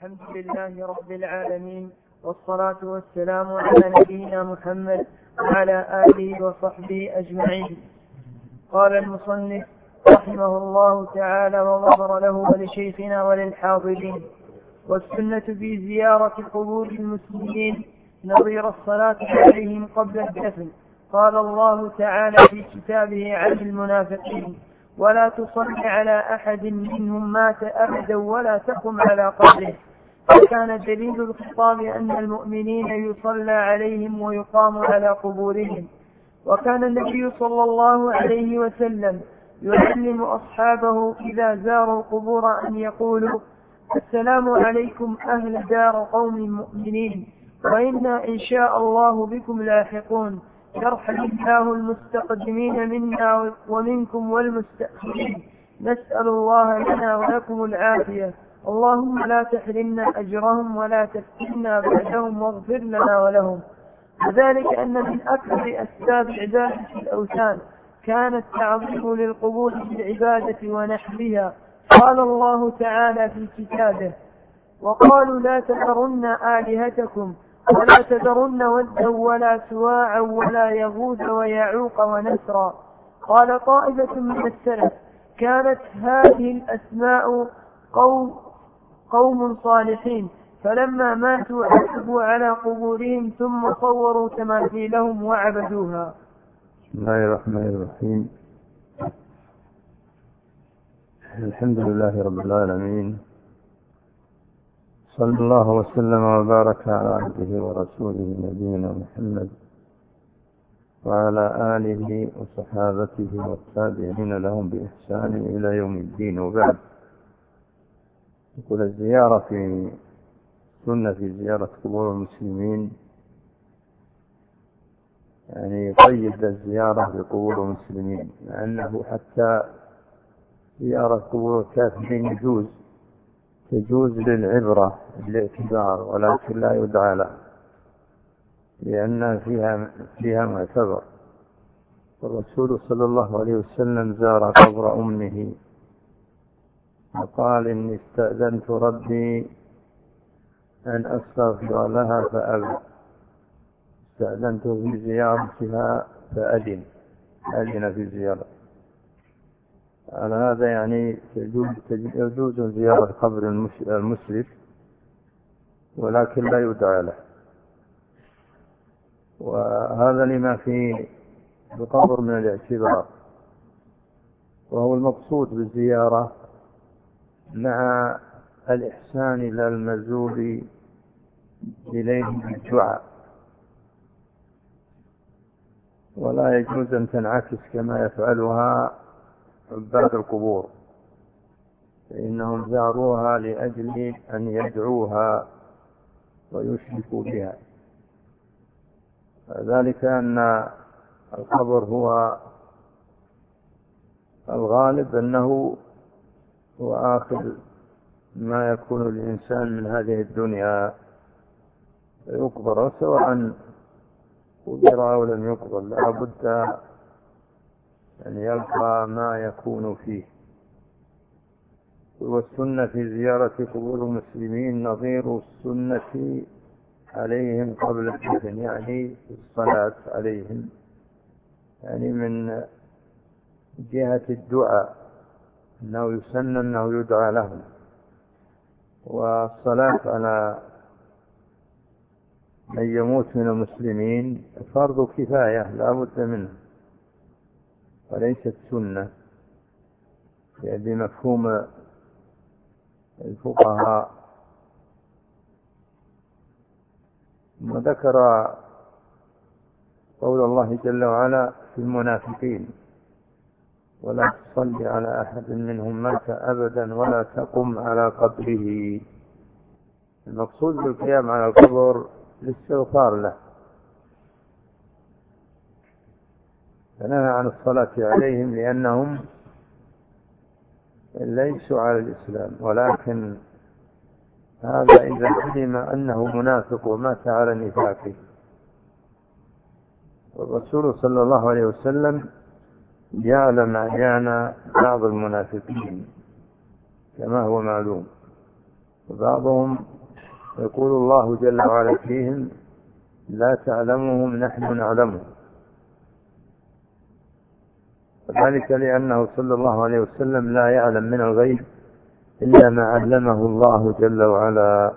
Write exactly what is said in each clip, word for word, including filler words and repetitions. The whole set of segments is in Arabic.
الحمد لله رب العالمين، والصلاة والسلام على نبينا محمد وعلى آله وصحبه أجمعين. قال المصنف رحمه الله تعالى وغفر له ولشيخنا وللحاضرين: والسنة في زيارة قبور المسلمين نظير الصلاة عليهم قبل الدفن. قال الله تعالى في كتابه عن المنافقين: ولا تصل على أحد منهم مات أبدا ولا تقم على قبره. فكان دليل الخطاب أن المؤمنين يصلى عليهم ويقام على قبورهم. وكان النبي صلى الله عليه وسلم يعلم أصحابه إذا زاروا القبور أن يقولوا: السلام عليكم أهل دار قوم مؤمنين، وإنا إن شاء الله بكم لاحقون، يرحم الله المستقدمين منا ومنكم والمستأخرين، نسأل الله لنا ولكم العافية، اللهم لا تحرمنا أجرهم ولا تفتنا بعدهم واغفر لنا ولهم. وذلك أن من أكبر أسباب عبادة الأوثان كان التعظيم للقبور بالعبادة ونحوها. قال الله تعالى في كتابه: وقالوا لا تذرن آلهتكم ولا تذرن ودا ولا سواعا ولا يغوث ويعوق ونسرا. قال طائفة من السلف: كانت هذه الأسماء قوم, قوم صالحين، فلما ماتوا عتبوا على قبورهم ثم صوروا تماثيلهم وعبدوها. بسم الله الرحمن الرحيم. الحمد لله رب العالمين، صلى الله وسلم وبارك على عبده ورسوله نبينا محمد وعلى آله وصحابته والتابعين لهم بإحسان إلى يوم الدين. وبعد، يقول: الزيارة في سنة في زيارة قبور المسلمين، يعني يقيد الزيارة بقبور المسلمين، لأنه حتى زيارة قبور الكافرين يجوز تجوز للعبرة بالاعتبار، ولكن لا يدعى له، لأن فيها فيها معتبر. الرسول صلى الله عليه وسلم زار قبر أمه وقال: إني استأذنت ربي أن أستغفر لها فأبى، استأذنت في زيارتها فأذن أذن في زيارة. على هذا يعني يجوز زيارة قبر المشرك، ولكن لا يدعى له. وهذا لما في القبر من الاعتبار، وهو المقصود بالزيارة مع الإحسان إلى المزور إليه بالدعاء، ولا يجوز أن تنعكس كما يفعلها عباد القبور، فإنهم زاروها لأجل أن يدعوها ويشركوا بها. ذلك أن القبر هو الغالب أنه هو آخر ما يكون الإنسان من هذه الدنيا، يقبر سواء قدر أو لم يقبر، لا بد أن يلقى ما يكون فيه. والسنة في زيارة قبور المسلمين نظير السنة عليهم قبل الدفن، يعني الصلاة عليهم، يعني من جهة الدعاء أنه يسن أنه يدعى لهم. والصلاة على من يموت من المسلمين فرض كفاية لا بد منه، وليست سنة بمفهوم الفقهاء. وذكر قول الله جل وعلا في المنافقين: ولا تصلي على أحد منهم مات أبدا ولا تقم على قبره. المقصود بالقيام على القبر الاستغفار له، فنهى عن الصلاة عليهم لأنهم ليسوا على الإسلام، ولكن هذا إذا علم أنه منافق ومات على نفاقه. والرسول صلى الله عليه وسلم يعلم أحيان بعض المنافقين كما هو معلوم، وبعضهم يقول الله جل وعلا فيهم لا تعلمهم نحن نعلمهم، وذلك لأنه صلى الله عليه وسلم لا يعلم من الغيب إلا ما علمه الله جل وعلا.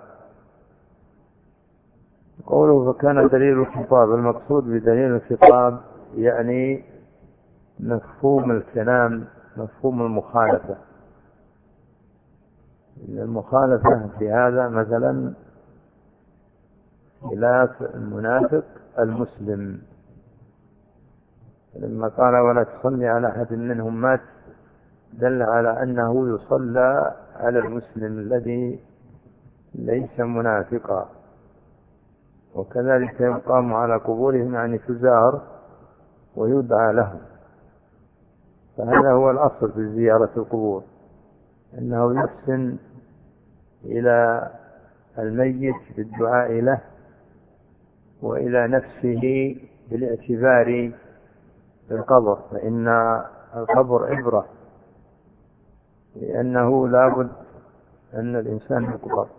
قوله فكان دليل الخطاب، المقصود بدليل الخطاب يعني مفهوم الكلام، مفهوم المخالفة. المخالفة في هذا مثلا خلاف المنافق المسلم، لما قال ولا تصلي على أحد منهم مات دل على أنه يصلى على المسلم الذي ليس منافقا. وكذلك يقام على قبورهم يعني تزار ويدعى لهم، فهذا هو الأصل في زيارة القبور، أنه يحسن إلى الميت بالدعاء له وإلى نفسه بالاعتبار بالقبر، فإن القبر عبرة، لأنه لا بد أن الإنسان يقبر.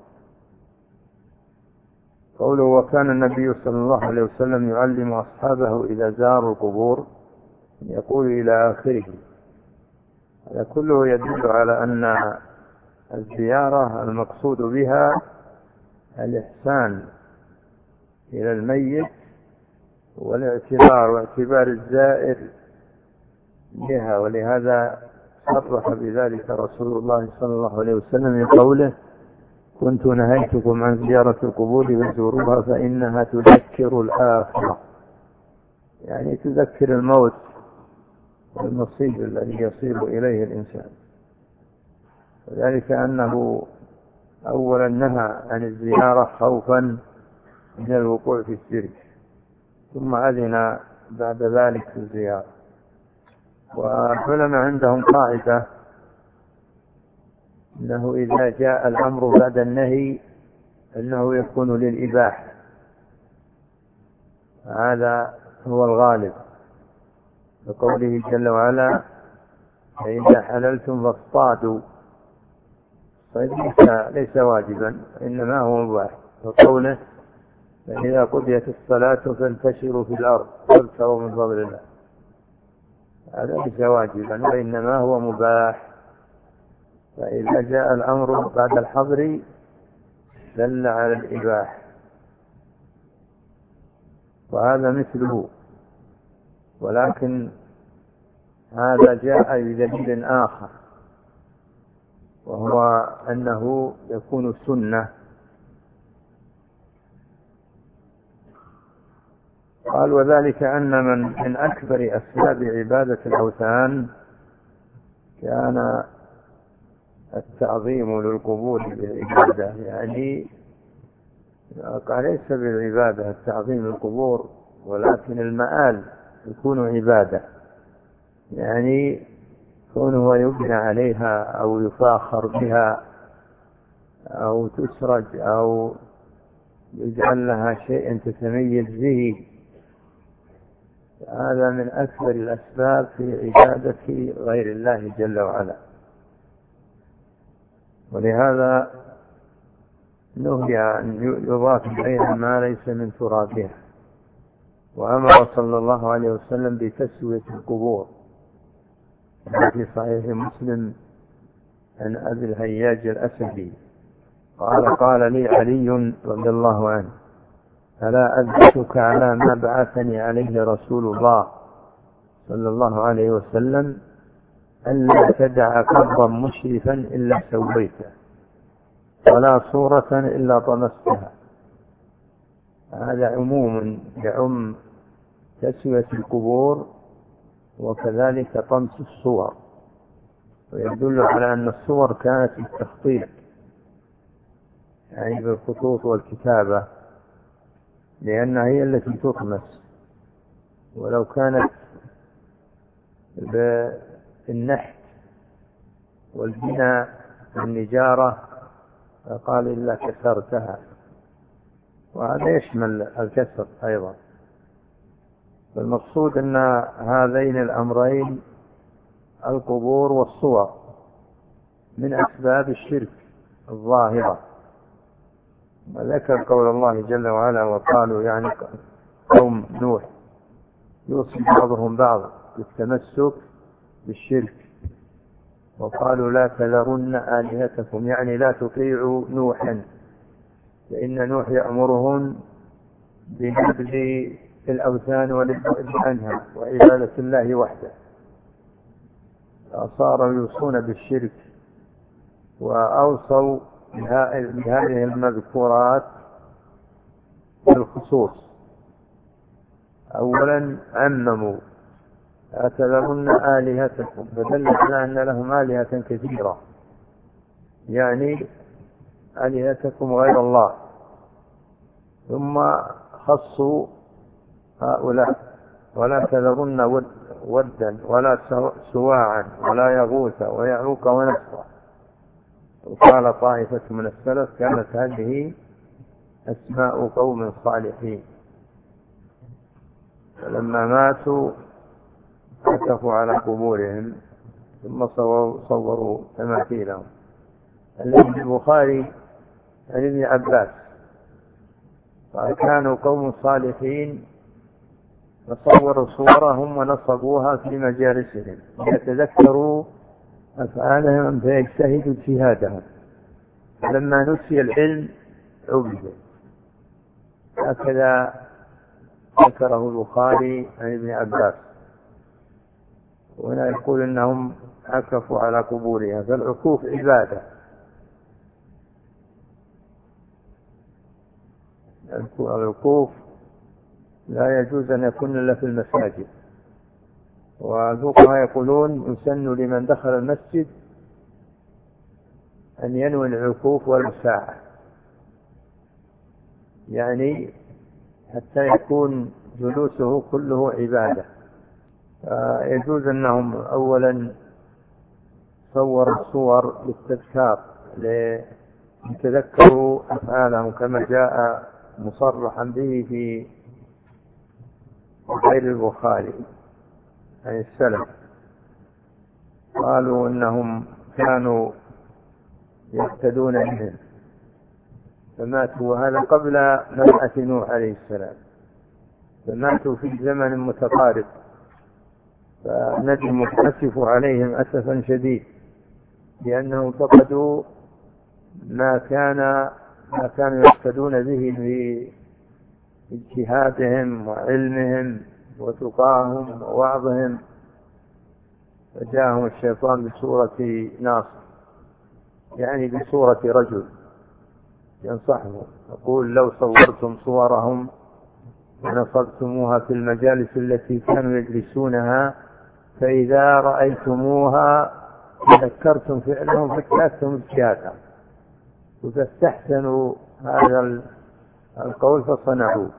قوله وكان النبي صلى الله عليه وسلم يعلم أصحابه إذا زاروا القبور يقول إلى آخره. هذا كله يدل على أن الزيارة المقصود بها الإحسان إلى الميت والاعتبار واعتبار الزائر بها، ولهذا صرح بذلك رسول الله صلى الله عليه وسلم بقوله كنت نهيتكم عن زيارة القبور فزوروها فإنها تذكر الآخرة، يعني تذكر الموت والمصير الذي يصير إليه الإنسان. وذلك أنه أولا نهى عن الزيارة خوفا من الوقوع في الشرك، ثم أذن بعد ذلك في الزيارة. والعلماء عندهم قاعدة أنه إذا جاء الأمر بعد النهي أنه يكون للإباحة، هذا هو الغالب، لقوله جل وعلا فإذا حللتم فاصطادوا، الصيد ليس واجبا إنما هو مباح، وقوله فإذا قضيت الصلاة فانتشروا في الأرض وابتغوا من فضل الله، هذا ليس واجبا وإنما هو مباح. فإذا جاء الأمر بعد الحظر دل على الإباحة، وهذا مثله، ولكن هذا جاء بدليل آخر وهو أنه يكون سنة. قال وذلك أن من من أكبر أسباب عبادة الأوثان كان التعظيم للقبور بالعبادة، يعني قال ليس بالعبادة التعظيم للقبور ولكن المآل يكون عبادة، يعني كونه يبنى عليها أو يفاخر بها أو تسرج أو يجعل لها شيء تتميز به، هذا من أكبر الأسباب في عبادة غير الله جل وعلا. ولهذا نهي أن يضاف إليها ما ليس من ترابها، وأمر صلى الله عليه وسلم بتسوية القبور في صحيح مسلم عن أبي الهياج الأسدي قال قال لي علي رضي الله عنه ألا أدلك على ما بعثني عليه رسول الله صلى الله عليه وسلم ألا تدع قبرا مشرفا إلا سويته ولا صورة إلا طمستها. هذا عموم يعم تسوية القبور وكذلك طمس الصور، ويدل على أن الصور كانت بالتخطيط يعني بالخطوط والكتابة، لأنها هي التي تطمس، ولو كانت بالنحت والبناء والنجارة فقال إلا كسرتها، وهذا يشمل الكسر أيضا. فالمقصود أن هذين الأمرين القبور والصور من أسباب الشرك الظاهرة، وذكر قول الله جل وعلا وقالوا يعني قوم نوح يوصي بعضهم بعضا بالتمسك بالشرك، وقالوا لا تذرن آلهتكم، يعني لا تطيعوا نوحا، فإن نوح يأمرهم بنبذ الأوثان والابعاد عنها وعبادة الله وحده، فصاروا يوصون بالشرك وأوصوا بهذه المذكورات بالخصوص. أولا عمموا لا تذرن آلهتكم، فدل على أن لهم آلهة كثيرة، يعني آلهتكم غير الله. ثم خصوا هؤلاء ولا تذرن ودا ولا سواعا ولا يغوث ويعوق ونسرا. وقال طائفة من السلف كانت هذه أسماء قوم صالحين، فلما ماتوا عكفوا على قبورهم ثم صوروا تماثيلهم. الذي البخاري عن ابن عباس قال كانوا قوم صالحين فصوروا صورهم ونصبوها في مجالسهم ليتذكروا أفعالهم فيجتهدوا اجتهادهم، فلما نسي العلم عبد. هكذا ذكره البخاري عن ابن عباس. وهنا يقول إنهم عكفوا على قبورها، فالعكوف عبادة. العكوف لا يجوز أن يكون إلا في المساجد، والفقهاء يقولون يسن لمن دخل المسجد أن ينوي العكوف والساعة، يعني حتى يكون جلوسه كله عبادة. يجوز أنهم أولا صوروا الصور للتذكار ليتذكروا أفعالهم كما جاء مصرحا به في غير البخاري عن السلف. قالوا إنهم كانوا يقتدون بهم فماتوا، وهذا قبل مبعث نوح عليه السلام، فماتوا في زمن متقارب، فندم أسف عليهم أسفا شديد لأنهم فقدوا ما كان ما كانوا يقتدون به في اجتهادهم وعلمهم وتقاهم ووعظهم. فجاءهم الشيطان بصورة ناصر، يعني بصورة رجل ينصحهم، يقول لو صورتم صورهم ونصبتموها في المجالس التي كانوا يجلسونها فإذا رأيتموها تذكرتم فعلهم فاجتهدتم اجتهادهم، وتستحسنوا هذا القول فصنعوا،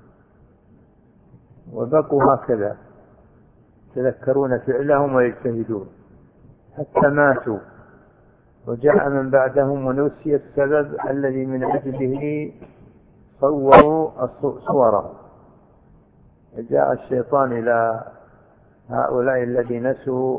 وبقوا هكذا تذكرون فعلهم ويجتهدون حتى ماتوا. وجاء من بعدهم ونسي السبب الذي من أجله صوروا صورهم، جاء الشيطان إلى هؤلاء الذين نسوا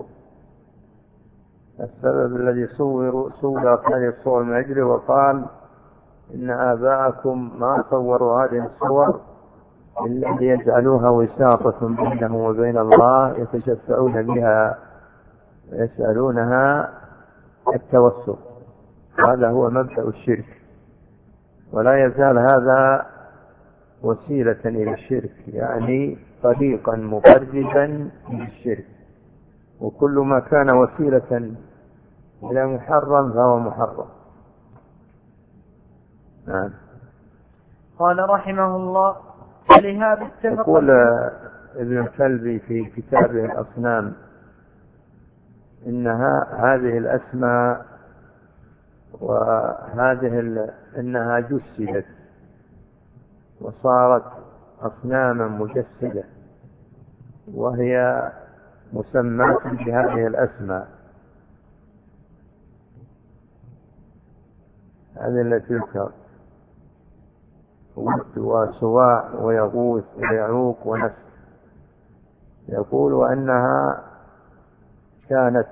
السبب الذي صوروا صورت هذه الصور من أجله، وقال إن آباءكم ما صوروا هذه الصور إلا ليجعلوها وساطة بينهم وبين الله يتشفعون بها ويسألونها التوسط. هذا هو مبدأ الشرك، ولا يزال هذا وسيلة إلى الشرك، يعني طريقا مقربا للشرك، وكل ما كان وسيلة إلى محرم فهو محرم. نعم. قال رحمه الله فلهذا اتفق. يقول ابن الكلبي في كتابه الأصنام إنها هذه الأسماء وهذه إنها جسدت وصارت أصناما مجسدة، وهي مسمى بهذه الأسماء هذه التي تذكر ود وسواع ويغوث ويعوق ونسر. يقول وأنها كانت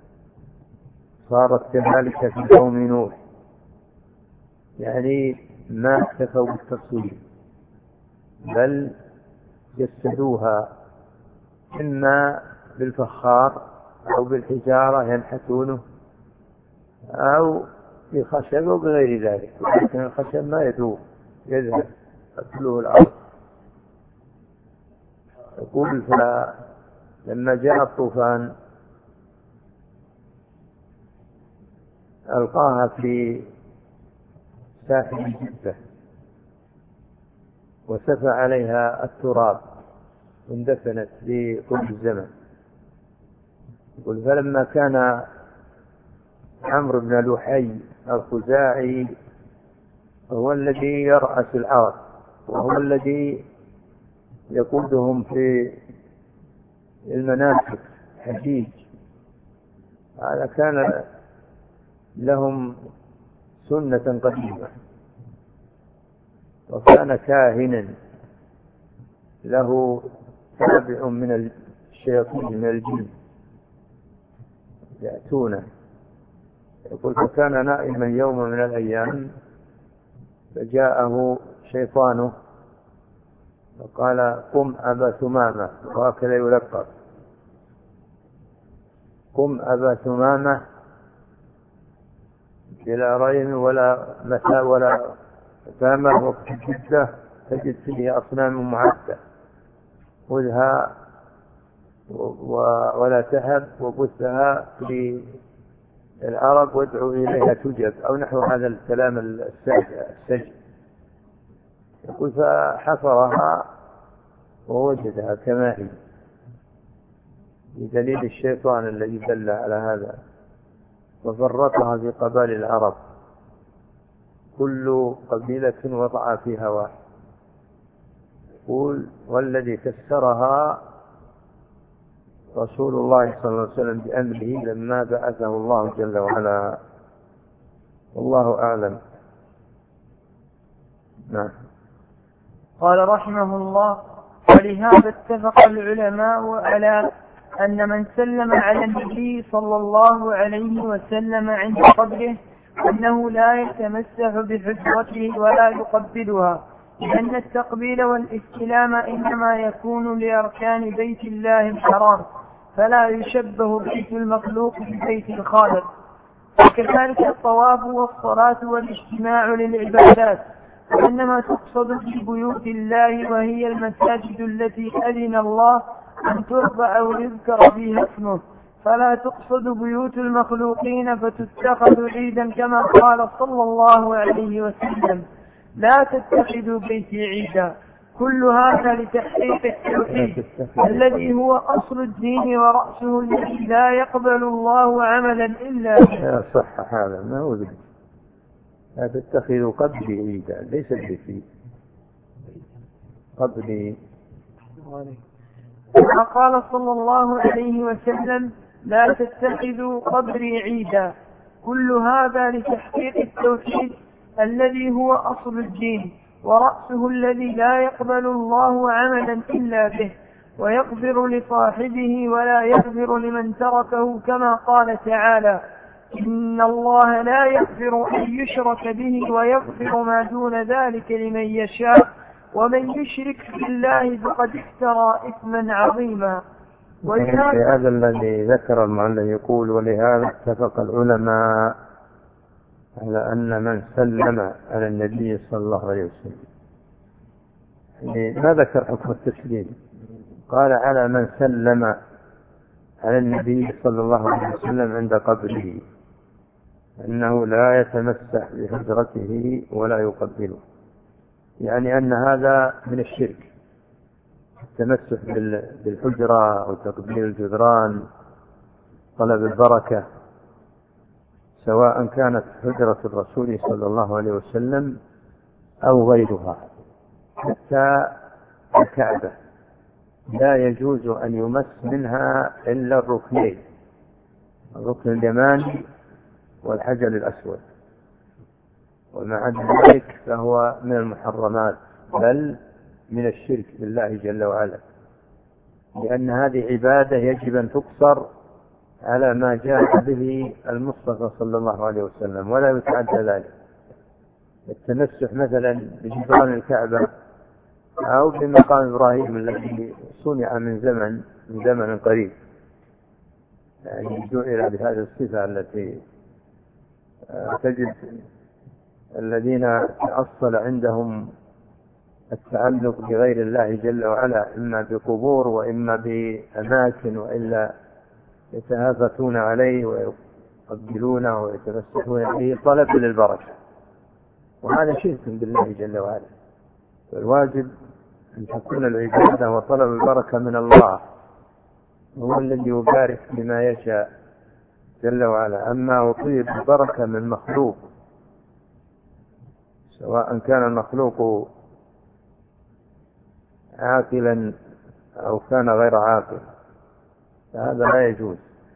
صارت كذلك في قوم نوح، يعني ما اكتفوا بالتصوير، بل جسدوها إما بالفخار أو بالحجارة ينحتونه أو بخشب أو بغير ذلك، ولكن الخشب ما يذوب يذهب تأكله الأرض. يقول فلما جاء الطوفان ألقاها في ساحل جدة وسفى عليها التراب واندفنت لطول الزمن. يقول فلما كان عمرو بن لحي الخزاعي هو الذي يرأس العرب وهو الذي يقودهم في المناسك حجيج، هذا كان لهم سنة قديمة، وكان كاهنا له تابع من الشياطين من الجن يأتونه. يقول فكان نائما يوم من الأيام فجاءه شيطانه فقال قم أبا ثمامة، وهكذا يلقب قم أبا ثمامة بلا ريم ولا مساء ولا ثامة وقت جدة تجد فيه أصنام معدة، خذها ولا تهب وبثها في العرب وادعو إليها تجب، أو نحو هذا الكلام السجن. يقول فحفرها ووجدها كما هي، بدليل الشيطان الذي دل على هذا، وفرقها في قبائل العرب كل قبيلة وضع فيها واحد. يقول والذي كسرها رسول الله صلى الله عليه وسلم بأمره لما بعثه الله جل وعلا، والله أعلم. نعم. قال رحمه الله ولهذا اتفق العلماء على أن من سلم على النبي صلى الله عليه وسلم عند قبره أنه لا يتمسح بحجرته ولا يقبلها، لأن التقبيل والاستلام إنما يكون لأركان بيت الله الحرام، فلا يشبه بيت المخلوق ببيت الخالق. وكذلك الطواف والصلاة والاجتماع للعبادات، وإنما تقصد في بيوت الله وهي المساجد التي أذن الله أن ترفع ويذكر فيها اسمه، فلا تقصد بيوت المخلوقين فتتخذ عيدا، كما قال صلى الله عليه وسلم لا تتخذوا بيتي عيدا. كل هذا لتحقيق التوحيد الذي هو أصل الدين ورأسه الذي لا يقبل الله عملا إلا به. صح هذا ما هو ذلك، لا تتخذوا قبلي عيدا، ليس بيتي قبلي. كما قال صلى الله عليه وسلم لا تتخذوا قبري عيدا. كل هذا لتحقيق التوحيد الذي هو أصل الدين ورأسه الذي لا يقبل الله عملا إلا به، ويغفر لصاحبه ولا يغفر لمن تركه، كما قال تعالى إن الله لا يغفر أن يشرك به ويغفر ما دون ذلك لمن يشاء ومن يشرك بالله فقد افترى إثما عظيما. هذا الذي ذكر المؤلف يقول ولهذا اتفق العلماء على أن من سلم على النبي صلى الله عليه وسلم، يعني ما ذكر حكم التسليم، قال على من سلم على النبي صلى الله عليه وسلم عند قبره أنه لا يتمسح بحجرته ولا يقبله، يعني أن هذا من الشرك، التمسح بالحجرة أو تقبيل الجدران، طلب البركة، سواء كانت حجرة الرسول صلى الله عليه وسلم أو غيرها، حتى الكعبة لا يجوز أن يمس منها إلا الركنين، الركن اليماني والحجر الأسود، ومع ذلك فهو من المحرمات بل من الشرك بالله جل وعلا، لأن هذه عبادة يجب أن تقصر على ما جاء به المصطفى صلى الله عليه وسلم ولا يتعدى ذلك. التمسح مثلا بجدران الكعبة أو بمقام إبراهيم الذي صنع من زمن من زمن قريب، يعني جعل بهذه الصفة التي تجد الذين تأصل عندهم التعلق بغير الله جل وعلا إما بقبور وإما بأماكن، وإلا يتهافتون عليه ويقبلونه ويتمسحون به طلب للبركة، وهذا شرك بالله جل وعلا. فالواجب أن تكون العبادة وطلب البركة من الله، هو الذي يبارك بما يشاء جل وعلا. أما أطيب البركة من مخلوق، سواء كان المخلوق عاقلا أو كان غير عاقل، فهذا لا يجوز.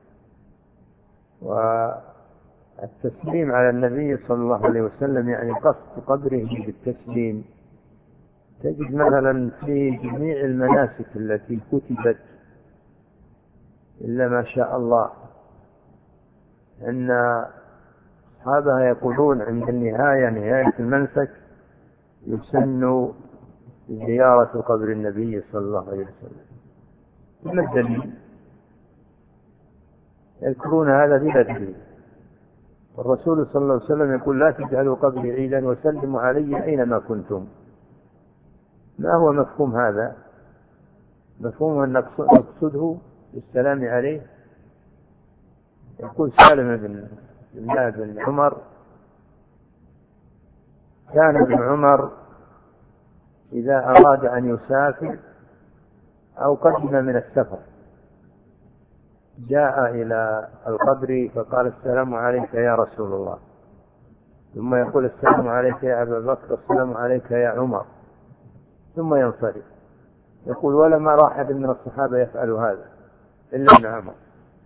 والتسليم على النبي صلى الله عليه وسلم يعني قصد قبره بالتسليم، تجد مثلا في جميع المناسك التي كتبت إلا ما شاء الله أن أصحابها يقولون عند النهاية نهاية المنسك يسن زيارة قبر النبي صلى الله عليه وسلم. ما الدليل؟ يذكرون هذا بلا دليل. والرسول صلى الله عليه وسلم يقول لا تجعلوا قبري عيدا وسلموا علي أينما كنتم. ما هو مفهوم هذا؟ مفهوم أن نقصده بالسلام عليه. يقول سالم بن الله بن عمر كان ابن عمر إذا أراد أن يسافر أو قدم من السفر جاء إلى القبر فقال السلام عليك يا رسول الله، ثم يقول السلام عليك يا أبا بكر، السلام عليك يا عمر، ثم ينصرف. يقول ولما رأى أحد من الصحابة يفعل هذا إلا ابن عمر،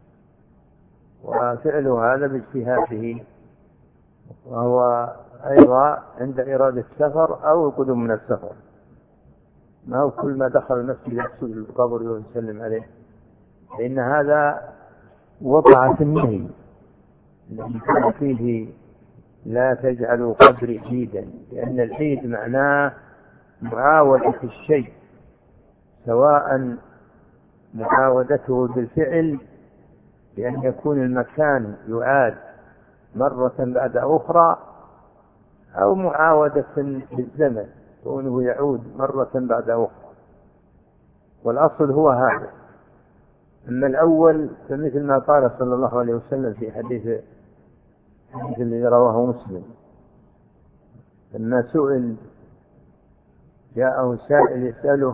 وفعله هذا باجتهاده، وهو أيضا عند إرادة السفر أو القدوم من السفر، ما هو كل ما دخل المسجد يقصد القبر ويسلم عليه، فإن هذا وقع في النهي الذي كان فيه لا تجعلوا قبري عيدا، لأن العيد معناه معاودة الشيء، سواء معاودته بالفعل بأن يكون المكان يعاد مرة بعد أخرى، أو معاودة بالزمن كونه يعود مرة بعد أخرى، والأصل هو هذا. أما الأول فمثل ما قال صلى الله عليه وسلم في حديث حديث الذي رواه مسلم لما سئل جاءه سائل يسأله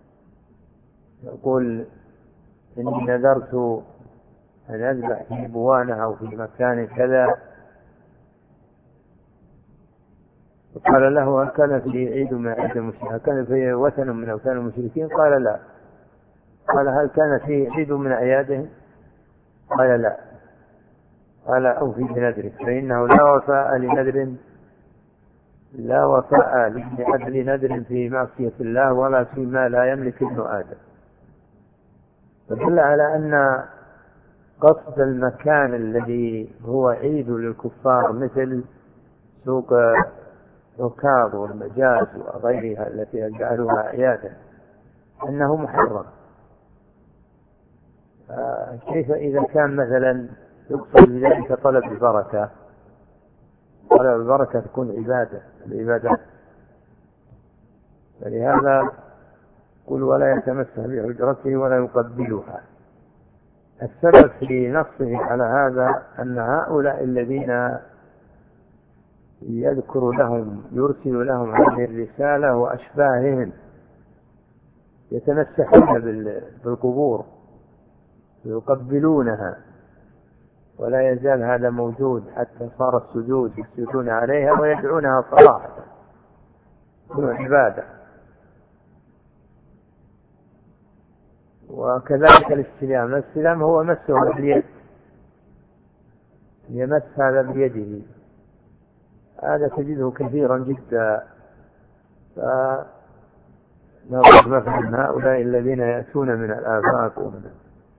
يقول إني نذرت أن أذبح في بوانة أو في مكان كذا، فقال له هل كان في عيد من عيد المشركين؟ هل كان في وثن من أوثان المشركين؟ قال لا. قال هل كان في عيد من أعيادهم؟ قال لا. قال أوفي بنذرك فإنه لا وفاء لنذر لا وفاء لأجل نذر في معصية الله ولا فيما لا يملك ابن آدم. فدل على أن قصد المكان الذي هو عيد للكفار مثل سوق ركاب والمجاز وغيرها التي يجعلها أعيادا أنه محرم. كيف إذا كان مثلا يقصد بذلك طلب البركة؟ طلب البركة تكون عبادة العبادة، فلهذا قل ولا يتمسح بحجرته ولا يقبلها. السبب في نصه على هذا أن هؤلاء الذين يذكر لهم يرسل لهم هذه الرسالة وأشباههم يتمسحون بالقبور ويقبلونها، ولا يزال هذا موجود حتى صار السجود يسجدون عليها ويدعونها صراحة عبادة. وكذلك الاستلام، الاستلام هو مسه باليد، يمس هذا بيده، هذا تجده كثيرا جدا. فنرجو مثلا هؤلاء الذين يأتون من الآفاق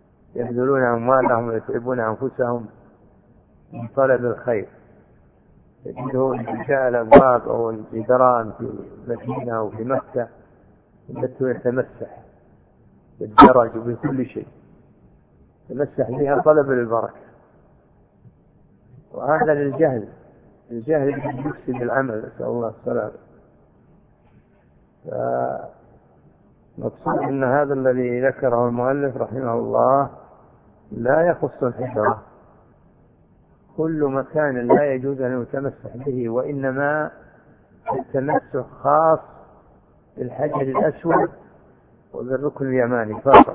يبذلون أموالهم ويتعبون أنفسهم من طلب الخير، تجده إن جاء الأبواب أو الجدران في المدينة أو في مكة وجدته يتمسح بالدرج وبكل شيء، يتمسح بها طلب للبركة. وهذا للجهل، الجهل يفسد العمل، نسأل الله السلامة. فمقصود أن هذا الذي ذكره المؤلف رحمه الله لا يخص الحجرة، كل مكان لا يجوز أن يتمسح به، وإنما التمسح خاص بالحجر الأسود وبالركن اليماني فقط.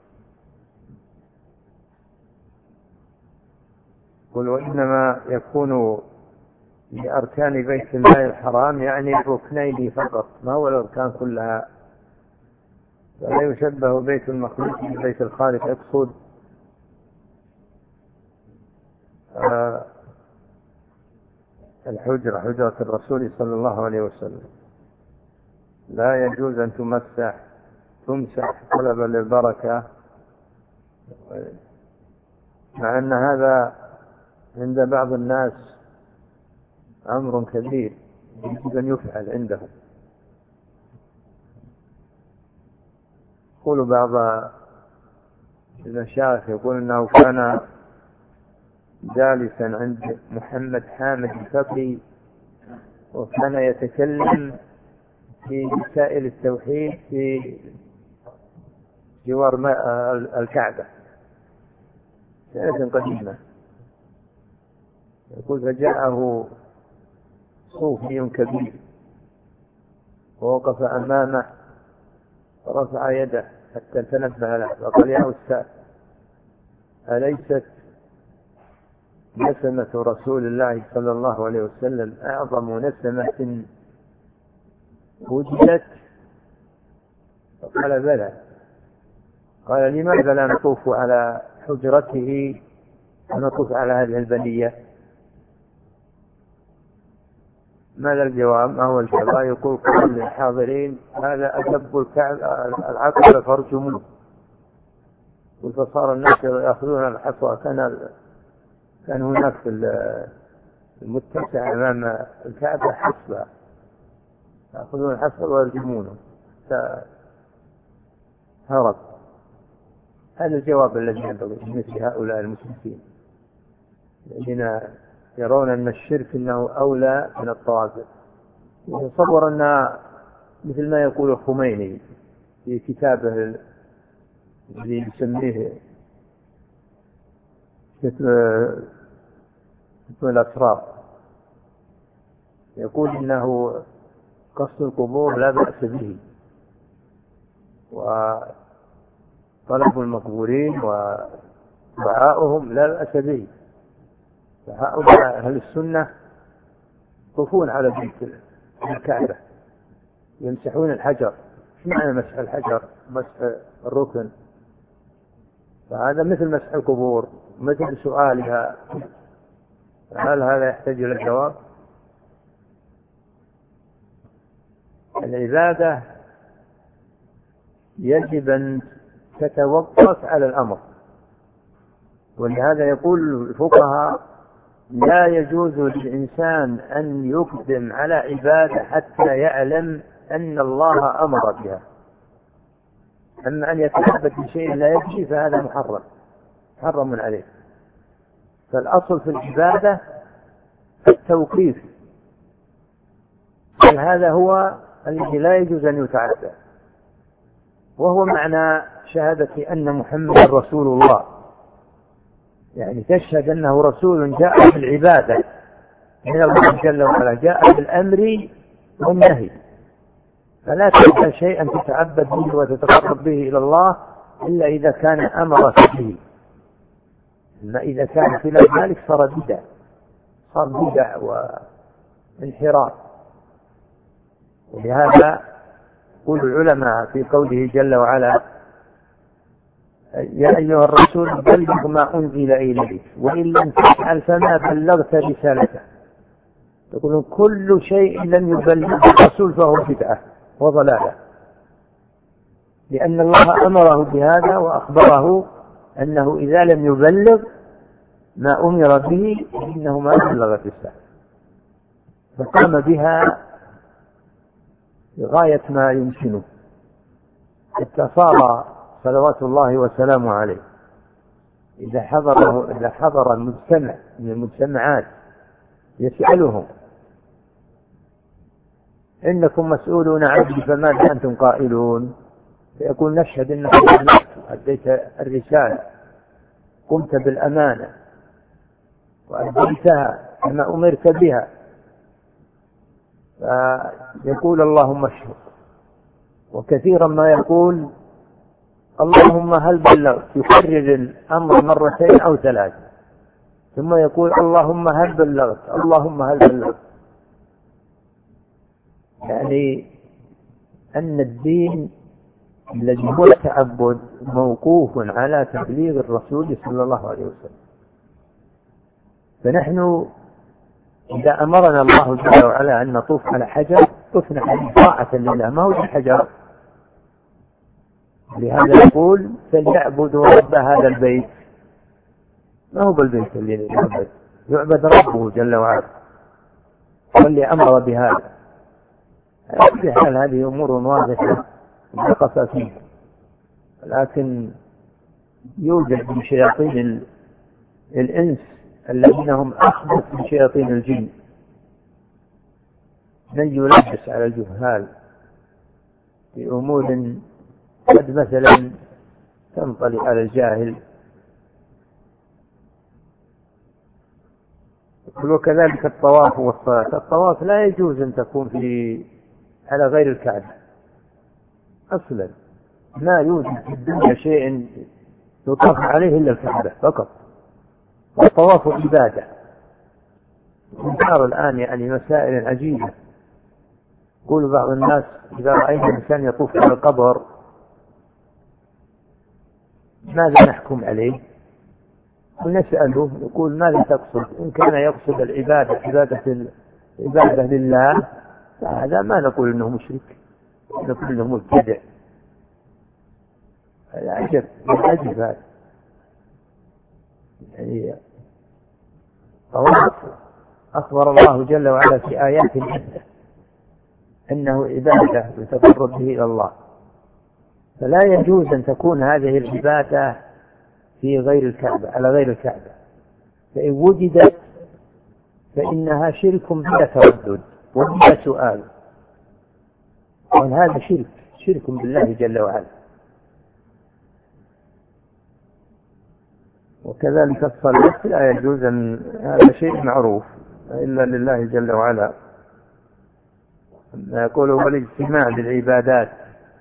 قل وإنما يكون لأركان بيت الله الحرام، يعني الركنين فقط، ما هو الأركان كلها. فلا يشبه بيت المخلوق ببيت الخالق. يقصد آه الحجرة، حجرة الرسول صلى الله عليه وسلم لا يجوز أن تمسح تمسح طلبا للبركة، مع أن هذا عند بعض الناس أمر كبير يجب أن يفعل عندهم. يقول بعض المشايخ يقول أنه كان جالسا عند محمد حامد الفقي وكان يتكلم في مسائل التوحيد في جوار الكعبة سنة قديمة. يقول فجاءه صوفي كبير ووقف أمامه ورفع يده حتى تنبه له وقال يا أستاذ، أليست نسمة رسول الله صلى الله عليه وسلم أعظم نسمة وجدت؟ فقال بلى. قال لماذا لا نطوف على حجرته ونطوف على هذه البنية؟ ماذا الجواب؟ ما هو الجواب؟ يقول قال للحاضرين هذا أدب العقل فارجموه. فصار الناس يأخذون الحصى، كان كان هناك في المتسع أمام الكعبة حصبة، يأخذون الحصى ويرجمونه هرب. هذا الجواب الذي ينبغي مثل هؤلاء المشركين الذين يرون أن الشرك أنه أولى من الطواغيت. يتصور أن مثل ما يقول الخميني في كتابه الذي يسميه كتب الأسرار، يقول إنه قصد القبور لا بأس به، وطلب المقبورين ودعاؤهم لا بأس به. فهؤلاء أهل السنة يطوفون على بيت الكعبة يمسحون الحجر. ايش معنى مسح الحجر؟ مسح الركن. فهذا مثل مسح القبور، مثل سؤالها هل هذا يحتاج إلى الجواب؟ العبادة يجب أن تتوقف على الأمر، ولهذا يقول الفقهاء لا يجوز للإنسان أن يقدم على عبادة حتى يعلم أن الله أمر بها. أما أن يتعبد بشيء لا يجري فهذا محرم محرم عليه. فالأصل في العبادة التوقيف، هذا هو الذي لا يجوز أن يتعدى، وهو معنى شهادة أن محمد رسول الله، يعني تشهد أنه رسول جاء بالعبادة من الله جل وعلا، جاء بالأمر والنهي، فلا تفعل شيئا تتعبد به وتتقرب به إلى الله إلا إذا كان أمرك به. أما إذا كان خلاف ذلك صار بدع، صار بدع وانحراف. ولهذا يقول العلماء في قوله جل وعلا يا أيها الرسول بلغ ما أنزل إليك وإن لم تفعل فما بلغت رسالته. يقولون كل شيء لم يبلغ الرسول فهو بدعة وضلالة، لأن الله أمره بهذا وأخبره أنه إذا لم يبلغ ما أمر به إنه ما بلغ الرسالة. فقام بها غاية ما يمكنه حتى صار صلوات الله وسلامه عليه إذا حضره إذا حضر المجتمع من المجتمعات يسألهم: إنكم مسؤولون عني فماذا أنتم قائلون؟ فيقول: نشهد أنك أديت الرسالة، قمت بالأمانة وأديتها كما أمرت بها. فيقول: اللهم اشهد. وكثيرا ما يقول: اللهم هل بلغت، يكرر الأمر مرتين أو ثلاث، ثم يقول: اللهم هل بلغت، اللهم هل بلغت. يعني أن الدين الذي هو التعبد موقوف على تبليغ الرسول صلى الله عليه وسلم. فنحن إذا أمرنا الله جل وعلا أن نطوف على حجر طفنا عليه طاعة لله، ما هو الحجر. لهذا يقول: فليعبدوا رب هذا البيت. ما هو بالبيت اللي يعبد، يعبد ربه جل وعلا، واللي أمر بهذا. في حال هذه أمور واضحة نقص فيها، لكن يوجد من شياطين الإنس الذين هم أخبث من شياطين الجن من يلبس على الجهال في أمور قد مثلا تنطلي على الجاهل. وكذلك الطواف والصلاة. الطواف لا يجوز أن تكون في على غير الكعبة أصلا، ما يوجد في الدنيا شيء يطاف عليه إلا الكعبة فقط. والطواف عبادة. نرى الآن يعني مسائل عجيبة. يقول بعض الناس: إذا رأينا إنسان يطوف على القبر ماذا نحكم عليه؟ ونسأله يقول: ماذا تقصد؟ إن كان يقصد العبادة عبادة عبادة لله فهذا ما نقول إنه مشرك، نقول إنه مبتدع. العجب العجب هذا. يعني أخبر الله جل وعلا في آيات عدة أنه عبادة يتقرب به إلى الله، فلا يجوز أن تكون هذه العبادة في غير الكعبة على غير الكعبة. فإن وجدت فإنها شرك بلا تردد وبلا سؤال، وهذا شرك شرك بالله جل وعلا. وكذلك الصلاة لا يجوز أن هذا شيء معروف إلا لله جل وعلا. يقول: هو الاجتماع بالعبادات.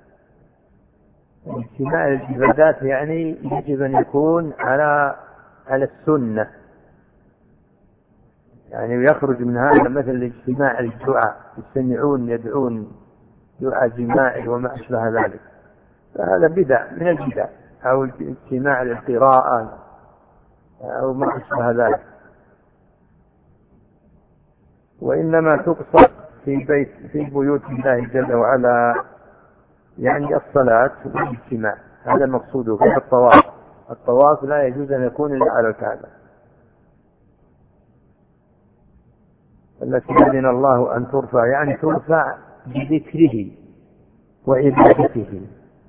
اجتماع العبادات يعني يجب أن يكون على على السنة، يعني يخرج من هذا مثل اجتماع الدعاء، يستمعون يدعون دعاء جماعي وما أشبه ذلك، فهذا بدع من البدع. أو اجتماع القراءة أو ما أشبه ذلك. وإنما تقصد في بيت في بيوت الله جل وعلا يعني الصلاة والاجتماع، هذا مقصوده. في الطواف الطواف لا يجوز أن يكون إلا على الكعبة التي أذن الله أن ترفع، يعني ترفع بذكره وعبادته،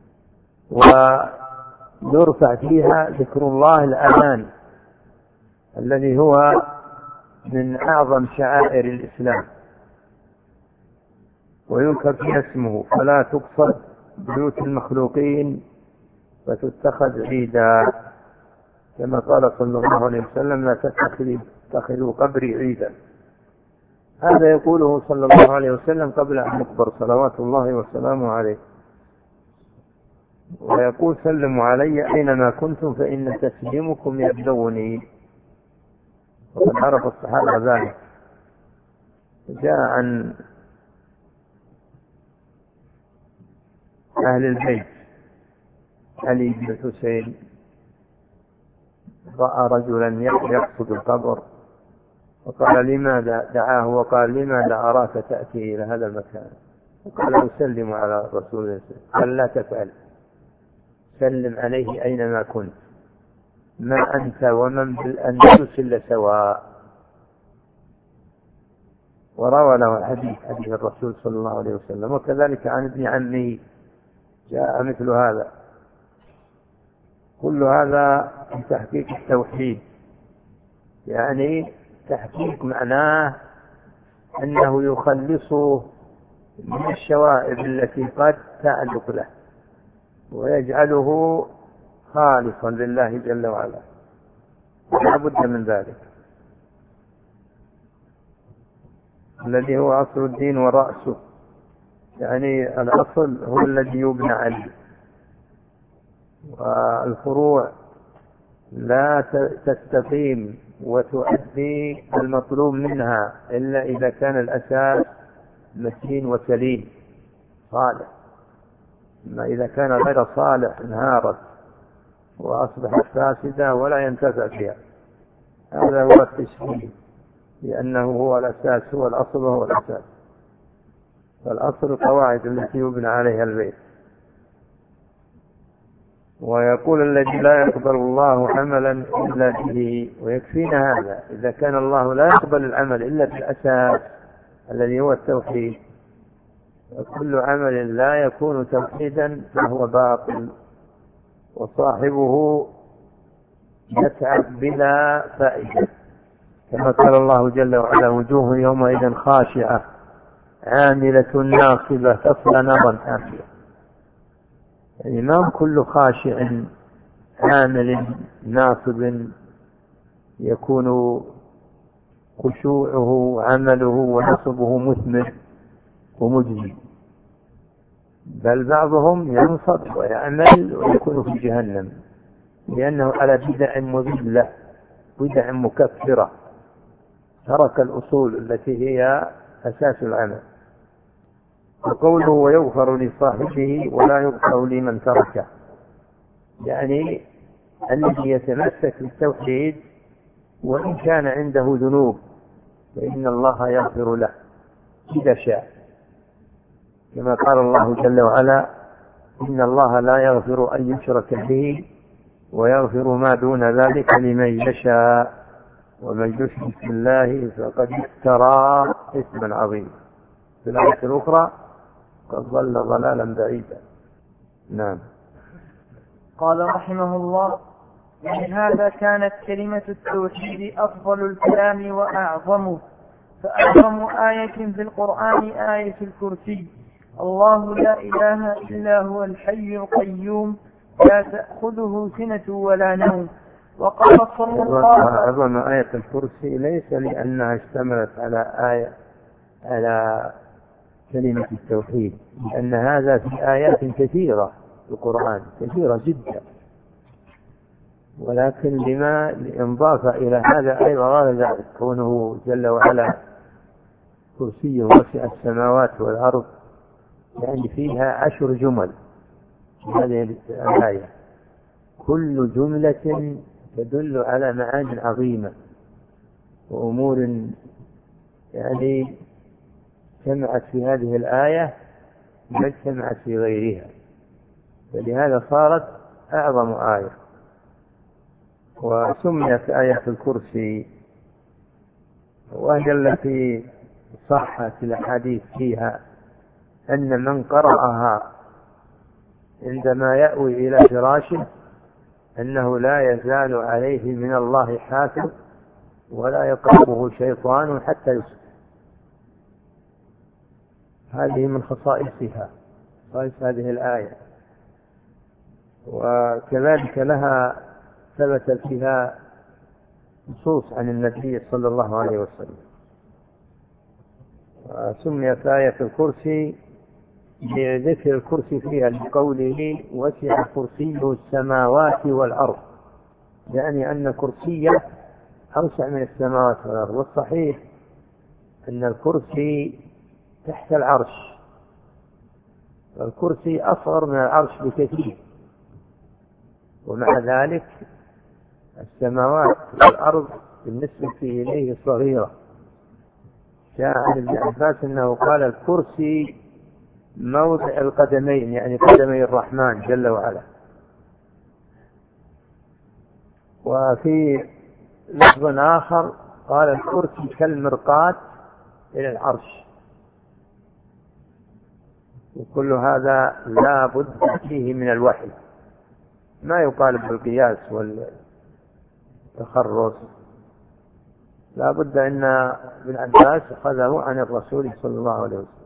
ويرفع فيها ذكر الله الأذان الذي هو من أعظم شعائر الإسلام، وينكر فيها اسمه. فلا تقصد بيوت المخلوقين فتتخذ عيدا، كما قال صلى الله عليه وسلم: لا تتخذوا قبري عيدا. هذا يقوله صلى الله عليه وسلم قبل أن يقبر صلوات الله وسلامه عليه. ويقول: سلموا علي أينما كنتم فإن تسليمكم يبلغني. وقد عرف الصحابة ذلك. جاء عن أهل البيت علي بن الحسين رأى رجلا يقصد القبر وقال: لماذا دعاه؟ وقال: لماذا أراك تأتي إلى هذا المكان؟ وقال: أسلم على رسول الله. قال: لا تفعل، سلم عليه أينما كنت، ما أنت ومن بالأندلس إلا سواء. وروى له الحديث حديث الرسول صلى الله عليه وسلم. وكذلك عن ابن عمه جاء مثل هذا. كل هذا من تحقيق التوحيد، يعني تحقيق معناه أنه يخلصه من الشوائب التي قد تعلق له ويجعله خالصا لله جل وعلا، لا بد من ذلك، الذي هو أصل الدين ورأسه. يعني الأصل هو الذي يبنى عليه، والفروع لا تستقيم وتؤدي المطلوب منها إلا إذا كان الأساس متين وسليم صالح. ما إذا كان غير صالح انهارت وأصبحت فاسدة ولا ينتفع بها. هذا هو التشبيه، لأنه هو الأساس، هو الأصل وهو الأساس. فالأصل القواعد التي يبنى عليها البيت. ويقول الذي لا يقبل الله عملا إلا به، ويكفينا هذا. إذا كان الله لا يقبل العمل إلا بالأساس الذي هو التوحيد، وكل عمل لا يكون توحيدا فهو باطل، وصاحبه يتعب بلا فائدة، كما قال الله جل وعلا: وجوه يومئذ خاشعة عاملة ناصبة تصلى نارا حامية. يعني ما كل خاشع عامل ناصب يكون خشوعه وعمله ونصبه مثمر ومجزي، بل بعضهم ينصب ويعمل ويكون في جهنم، لأنه على بدع مضلة، بدع مكفرة، ترك الأصول التي هي أساس العمل. وقوله ويغفر لصاحبه ولا يغفر لمن تركه، يعني الذي يتمسك بالتوحيد وإن كان عنده ذنوب فإن الله يغفر له إذا شاء، كما قال الله جل وعلا: إن الله لا يغفر أن يشرك به ويغفر ما دون ذلك لمن يشاء ومن يشرك بالله فقد افترى إثما عظيما. في الآية الأخرى: قد ضل ضلالا بعيدا. نعم. قال رحمه الله: ولهذا كانت كلمة التوحيد أفضل الكلام وأعظمه، فأعظم آية في القرآن آية الكرسي: الله لا إله إلا هو الحي القيوم لا تأخذه سنة ولا نوم. وقال صلى الله عليه وسلم: أعظم آية الكرسي ليس لأنها اشتملت على آية على كلمة التوحيد، لأن هذا في آيات كثيرة في القرآن، كثيرة جدا، ولكن لما انضاف إلى هذا أيضا غير ذلك، كونه جل وعلا كرسي وسع السماوات والأرض، يعني فيها عشر جمل في هذه الآية، كل جملة تدل على معاني عظيمة وأمور يعني سمعت في هذه الآية ما سمعت في غيرها، فلهذا صارت أعظم آية. وسميت آية الكرسي، وهي التي صحت الحديث فيها أن من قرأها عندما يأوي إلى فراشه أنه لا يزال عليه من الله حافظ ولا يقربه شيطان حتى يصبح. هذه من خصائصها، خصائص هذه الآية. وكذلك لها ثبت فيها نصوص عن النبي صلى الله عليه وسلم. سميت آية الكرسي بذكر الكرسي فيها لقوله: وسع كرسيه السماوات والأرض، يعني أن كرسيه أوسع من السماوات والأرض. والصحيح أن الكرسي تحت العرش، والكرسي أصغر من العرش بكثير، ومع ذلك السماوات والأرض بالنسبة إليه صغيرة. جاء عن ابن عباس أنه قال: الكرسي موضع القدمين، يعني قدمي الرحمن جل وعلا. وفي لفظ آخر قال: الكرسي كالمرقاة إلى العرش. وكل هذا لا بد فيه من الوحي، ما يقال بالقياس والتخرص. لا بد أن ابن عباس أخذه عن الرسول صلى الله عليه وسلم.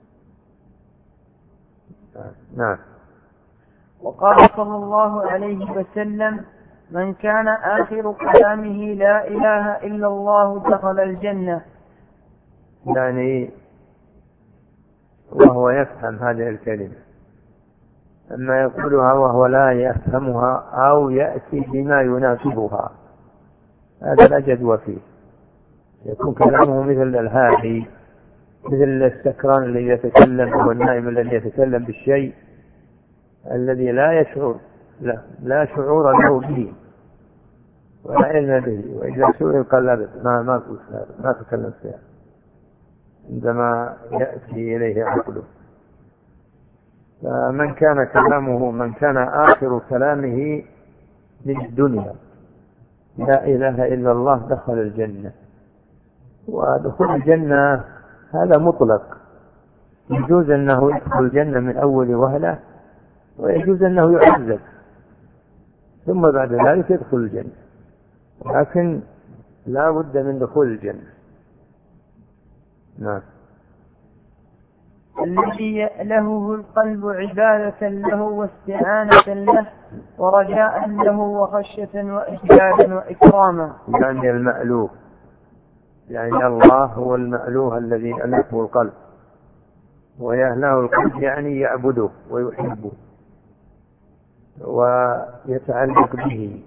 نعم. وقال صلى الله عليه وسلم: من كان آخر كلامه لا إله إلا الله دخل الجنة. يعني وهو يفهم هذه الكلمة، أما يقولها وهو لا يفهمها أو يأتي بما يناسبها هذا لا جدوى فيه، يكون كلامه مثل الهادي، مثل السكران الذي يتكلم أو النائم الذي يتكلم بالشيء الذي لا يشعر لا, لا شعور له به ولا علم به، وإذا سئل قال لا ما ما قلت هذا، ما تكلم فيها عندما يأتي إليه عقله. فمن كان كلامه من كان آخر كلامه من الدنيا لا إله إلا الله دخل الجنة. ودخول الجنة هذا مطلق، يجوز أنه يدخل الجنة من أول وهلة، ويجوز أنه يعذب ثم بعد ذلك يدخل الجنة، لكن لا بد من دخول الجنة. نعم. الذي يألهه القلب عبادة له واستعانة له ورجاء له وخشية وإجلالا وإكراما. يعني المألوه، يعني الله هو المألوه الذي ألهه القلب، ويأله القلب يعني يعبده ويحبه ويتعلق به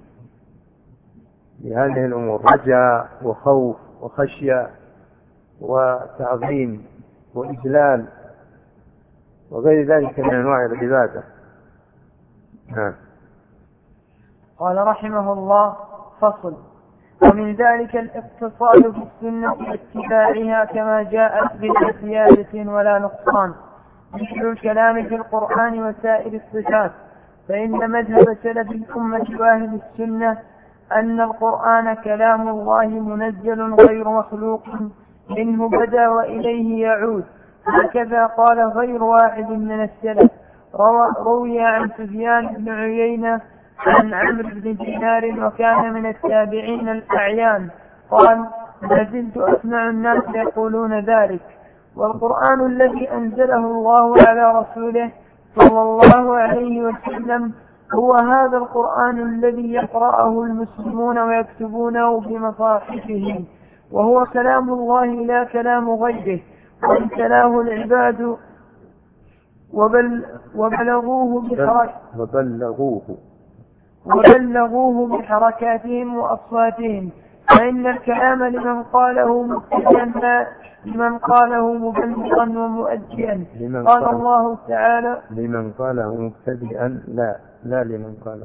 بهذه الأمور، رجاء وخوف وخشية وتعظيم وإجلال وغير ذلك من أنواع العبادة. نعم. قال رحمه الله: فصل. ومن ذلك الاقتصاد بالسنة واتباعها كما جاءت بلا زيادة ولا نقصان، مثل الكلام في القرآن وسائر الصفات. فإن مذهب سلف الأمة وأهل السنة أن القرآن كلام الله منزل غير مخلوق، منه بدا وإليه يعود. هكذا قال غير واحد من السلف. روي عن سفيان بن عيينة عن عمرو بن دينار وكان من التابعين الأعيان قال: ما زلت أسمع الناس يقولون ذلك. والقرآن الذي أنزله الله على رسوله صلى الله عليه وسلم هو هذا القرآن الذي يقرأه المسلمون ويكتبونه بمصاحفهم، وهو كلام الله لا كلام غيره، وإن تلاه العباد وبل وبلغوه بحركة وبلغوه وبلغوه بحركاتهم وأصواتهم، فإن الكلام لمن قاله مبتدئا لمن قاله مبلغا ومؤديا. قال الله تعالى: لمن قاله مبتدئا لا لا لمن قاله.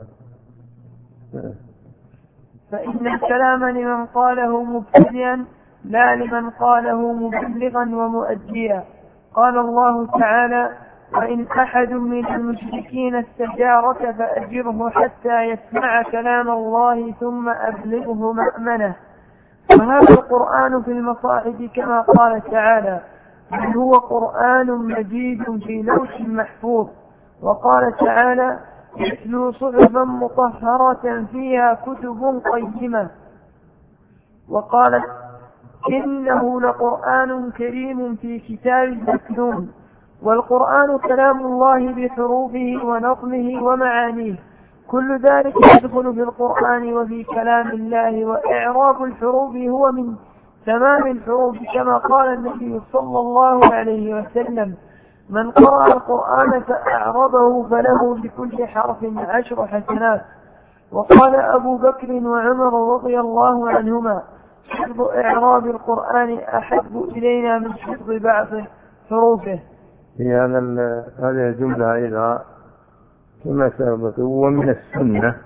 فإن الكلام لمن قاله مبتدئا لا لمن قاله مبلغا ومؤديا. قال الله تعالى: وإن أحد من المشركين استجارك فأجره حتى يسمع كلام الله ثم أبلغه مأمنه. وهذا القرآن في المصاحف كما قال تعالى: بل هو قرآن مجيد في لوح محفوظ. وقال تعالى: يتلو صحفا مطهرة فيها كتب قيمة. وقال: إنه لقرآن كريم في كتاب مكنون. والقرآن كلام الله بحروفه ونظمه ومعانيه، كل ذلك يدخل في القرآن وفي كلام الله. وإعراب الحروف هو من تمام الحروف كما قال النبي صلى الله عليه وسلم: من قرأ القرآن فأعربه فله بكل حرف عشر حسنات. وقال أبو بكر وعمر رضي الله عنهما: حفظ إعراب القرآن أحب إلينا من حفظ بعض حروفه. في هذا هذه الجملة أيضا كما سبق ومن السنة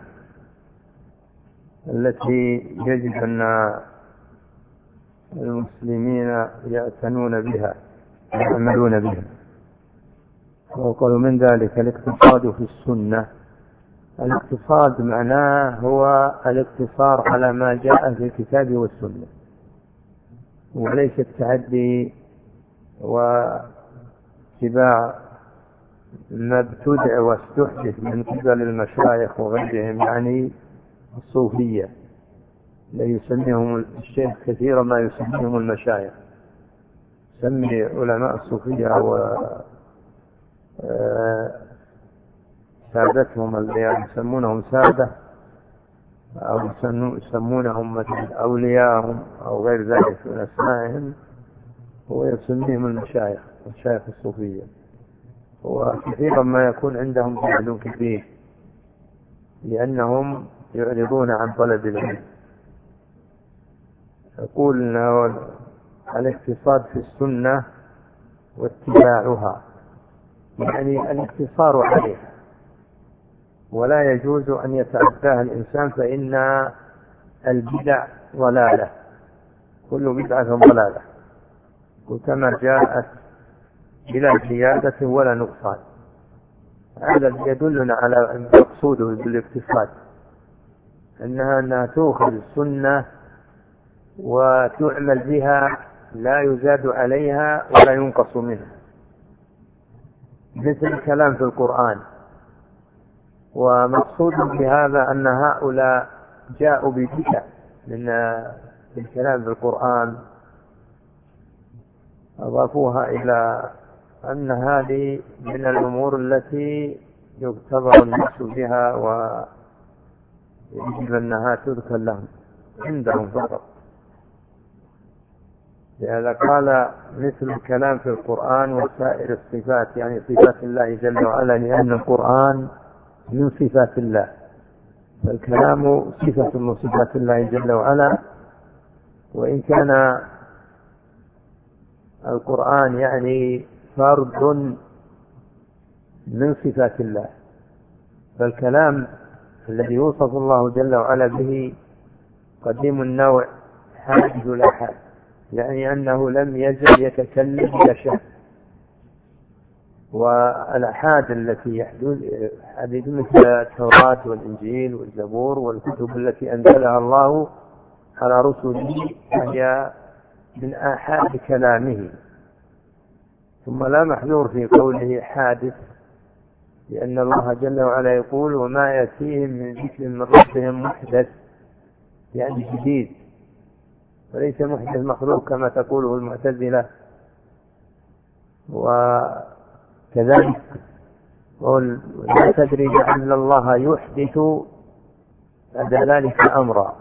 التي يجب أن المسلمين يعتنون بها ويعملون بها. وقالوا من ذلك الاقتصاد في السنة. الاقتصاد معناه هو الاقتصار على ما جاء في الكتاب والسنة، وليس التعدي واتباع ما ابتدع واستحدث من قبل المشايخ وغيرهم، يعني الصوفية لا يسميهم الشيخ كثيرا ما يسميهم المشايخ، سمي علماء الصوفية و سادتهم اللي يسمونهم سادة أو يسمونهم مثل أولياءهم أو غير ذلك من أسمائهم، هو يسميهم المشايخ المشايخ الصوفية. وكثيرا ما يكون عندهم جهل كبير لأنهم يعرضون عن طلب العلم. يقول الاقتصاد في السنة واتباعها، يعني الاقتصار عليها، ولا يجوز أن يتعداها الإنسان، فإن البدع ضلالة، كل بدعة ضلالة، وكما جاءت بلا زيادة ولا نقصان. هذا يدلنا على مقصوده بالاقتصاد، أنها أنها تؤخذ السنة وتعمل بها، لا يزاد عليها ولا ينقص منها، مثل الكلام في القرآن. ومقصود بهذا أن هؤلاء جاءوا ببدع من الكلام في القرآن، أضافوها إلى أن هذه من الأمور التي يعتبر الناس بها ويجب أنها تذكر لهم عندهم فقط. لهذا قال مثل الكلام في القرآن وسائر الصفات، يعني صفات الله جل وعلا، لأن القرآن من صفات الله، فالكلام صفة من صفات الله جل وعلا. وإن كان القرآن يعني فرد من صفات الله، فالكلام الذي يوصف الله جل وعلا به قديم النوع حادث الآحاد، يعني أنه لم يزل يتكلم بلا شك. والآحاد التي يحدث مثل التوراة والإنجيل والزبور والكتب التي أنزلها الله على رسله هي من آحاد كلامه. ثم لا محذور في قوله حادث، لأن الله جل وعلا يقول وما يأتيهم من ذكر من ربهم محدث، يعني جديد، وليس محدث مخلوق كما تقوله المعتزلة. وكذلك قل لا تدري لعل الله يحدث بعد ذلك أمرا،